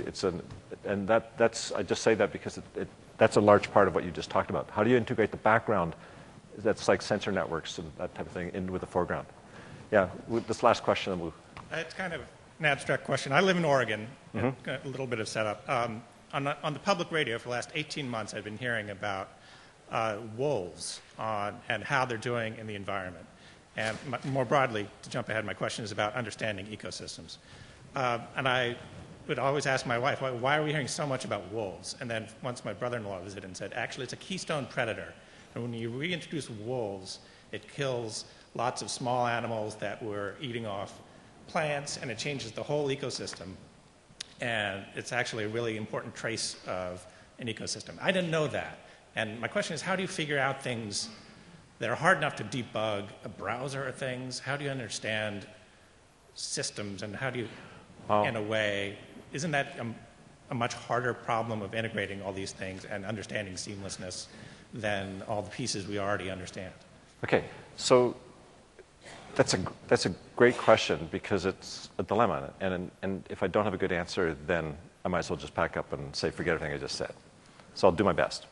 I just say that because that's a large part of what you just talked about. How do you integrate the background that's like sensor networks and that type of thing in with the foreground? Yeah, this last question. It's kind of an abstract question. I live in Oregon, a little bit of setup. On the public radio for the last 18 months, I've been hearing about wolves and how they're doing in the environment. And more broadly, to jump ahead, my question is about understanding ecosystems. And I would always ask my wife, why are we hearing so much about wolves? And then once my brother-in-law visited and said, actually, it's a keystone predator. And when you reintroduce wolves, it kills lots of small animals that were eating off plants, and it changes the whole ecosystem. And it's actually a really important trace of an ecosystem. I didn't know that. And my question is, how do you figure out things that are hard enough to debug, a browser of things? How do you understand systems, and how do you, in a way, isn't that a much harder problem of integrating all these things and understanding seamlessness than all the pieces we already understand? Okay, so that's a great question because it's a dilemma, and if I don't have a good answer, then I might as well just pack up and say forget everything I just said. So I'll do my best.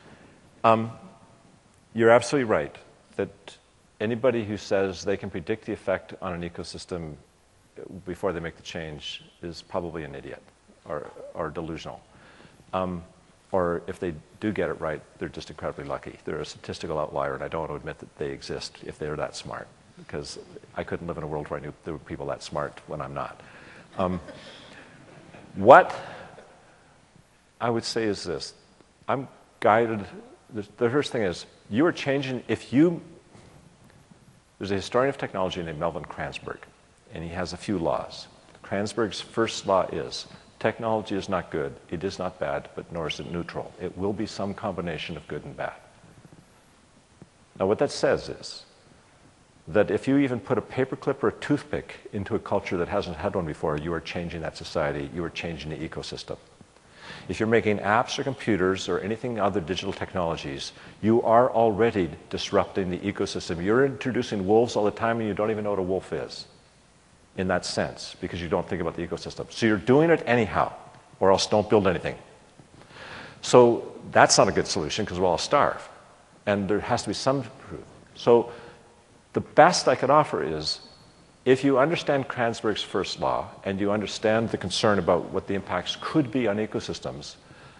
You're absolutely right that anybody who says they can predict the effect on an ecosystem before they make the change is probably an idiot or delusional. or if they do get it right, they're just incredibly lucky. They're a statistical outlier, and I don't want to admit that they exist if they're that smart, because I couldn't live in a world where I knew there were people that smart when I'm not. What I would say is this. I'm guided. The first thing is, you are changing, there's a historian of technology named Melvin Kranzberg, and he has a few laws. Kranzberg's first law is, technology is not good, it is not bad, but nor is it neutral. It will be some combination of good and bad. Now what that says is that if you even put a paperclip or a toothpick into a culture that hasn't had one before, you are changing that society, you are changing the ecosystem. If you're making apps or computers or anything other digital technologies, you are already disrupting the ecosystem. You're introducing wolves all the time and you don't even know what a wolf is in that sense because you don't think about the ecosystem. So you're doing it anyhow, or else don't build anything. So that's not a good solution because we'll all starve. And there has to be some proof. So the best I could offer is, if you understand Kranzberg's first law and you understand the concern about what the impacts could be on ecosystems,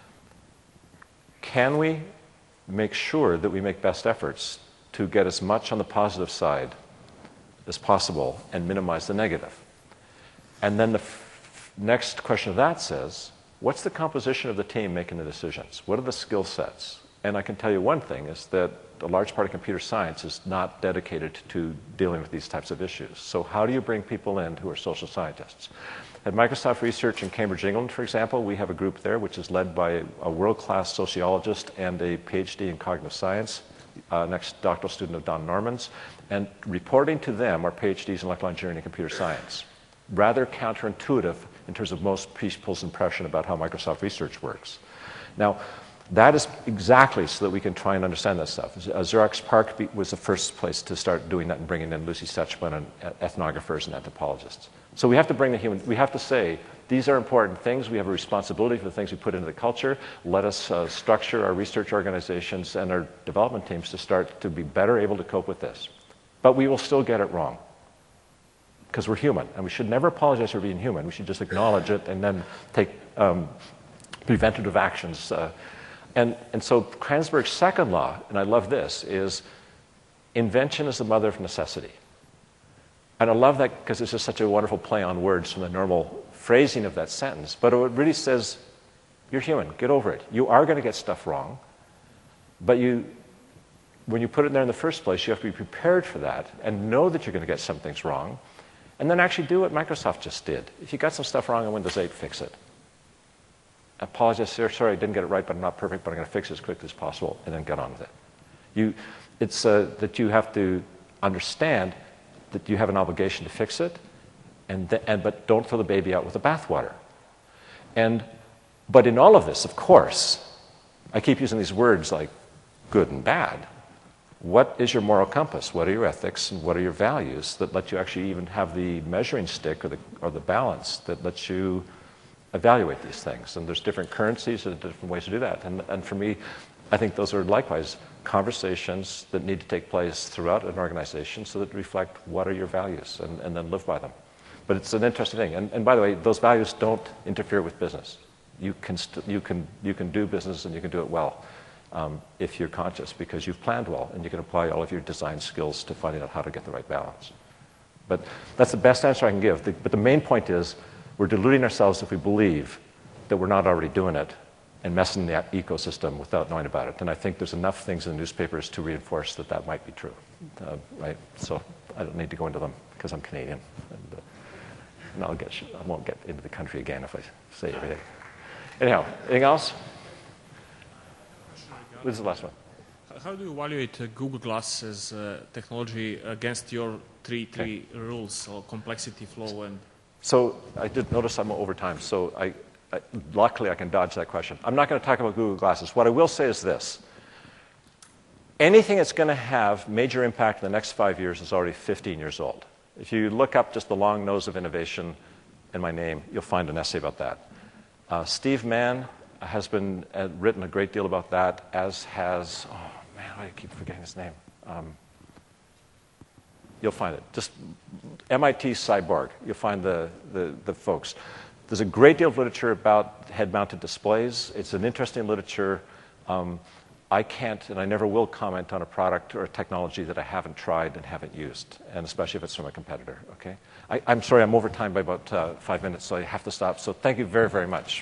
can we make sure that we make best efforts to get as much on the positive side as possible and minimize the negative? And then the next question of that says, what's the composition of the team making the decisions? What are the skill sets? And I can tell you one thing is that a large part of computer science is not dedicated to dealing with these types of issues. So how do you bring people in who are social scientists? At Microsoft Research in Cambridge, England, for example, we have a group there which is led by a world-class sociologist and a PhD in cognitive science, next doctoral student of Don Norman's, and reporting to them are PhDs in electrical engineering and computer science. Rather counterintuitive in terms of most people's impression about how Microsoft Research works. Now, that is exactly so that we can try and understand this stuff. Xerox PARC was the first place to start doing that and bringing in Lucy Setchman and ethnographers and anthropologists. So we have to bring the human, we have to say, these are important things. We have a responsibility for the things we put into the culture. Let us structure our research organizations and our development teams to start to be better able to cope with this. But we will still get it wrong because we're human. And we should never apologize for being human. We should just acknowledge it and then take preventative actions. And so Kranzberg's second law, and I love this, is invention is the mother of necessity. And I love that because it's just such a wonderful play on words from the normal phrasing of that sentence. But it really says, you're human, get over it. You are going to get stuff wrong. But when you put it there in the first place, you have to be prepared for that and know that you're going to get some things wrong. And then actually do what Microsoft just did. If you got some stuff wrong in Windows 8, fix it. Apologize, sir, sorry, I didn't get it right, but I'm not perfect, but I'm going to fix it as quickly as possible, and then get on with it. It's that you have to understand that you have an obligation to fix it, but don't throw the baby out with the bathwater. But in all of this, of course, I keep using these words like good and bad. What is your moral compass? What are your ethics, and what are your values that let you actually even have the measuring stick or the balance that lets you evaluate these things? And there's different currencies and different ways to do that. And for me, I think those are likewise conversations that need to take place throughout an organization so that reflect what are your values and then live by them. But it's an interesting thing. And by the way, those values don't interfere with business. You can do business and you can do it well if you're conscious because you've planned well and you can apply all of your design skills to finding out how to get the right balance. But that's the best answer I can give. But the main point is, we're deluding ourselves if we believe that we're not already doing it and messing the ecosystem without knowing about it. And I think there's enough things in the newspapers to reinforce that that might be true. Right? So I don't need to go into them because I'm Canadian. And I won't get into the country again if I say everything. Anyhow, anything else? This is the last one. How do you evaluate Google Glass's technology against your three rules, or complexity, flow, and... So I did notice I'm over time, so luckily I can dodge that question. I'm not going to talk about Google Glasses. What I will say is this. Anything that's going to have major impact in the next 5 years is already 15 years old. If you look up just the long nose of innovation in my name, you'll find an essay about that. Steve Mann has been written a great deal about that, as has, oh man, I keep forgetting his name. You'll find it. Just MIT Cyborg. You'll find the folks. There's a great deal of literature about head-mounted displays. It's an interesting literature. I can't and I never will comment on a product or a technology that I haven't tried and haven't used, and especially if it's from a competitor, okay? I'm sorry, I'm over time by about 5 minutes, so I have to stop. So thank you very, very much.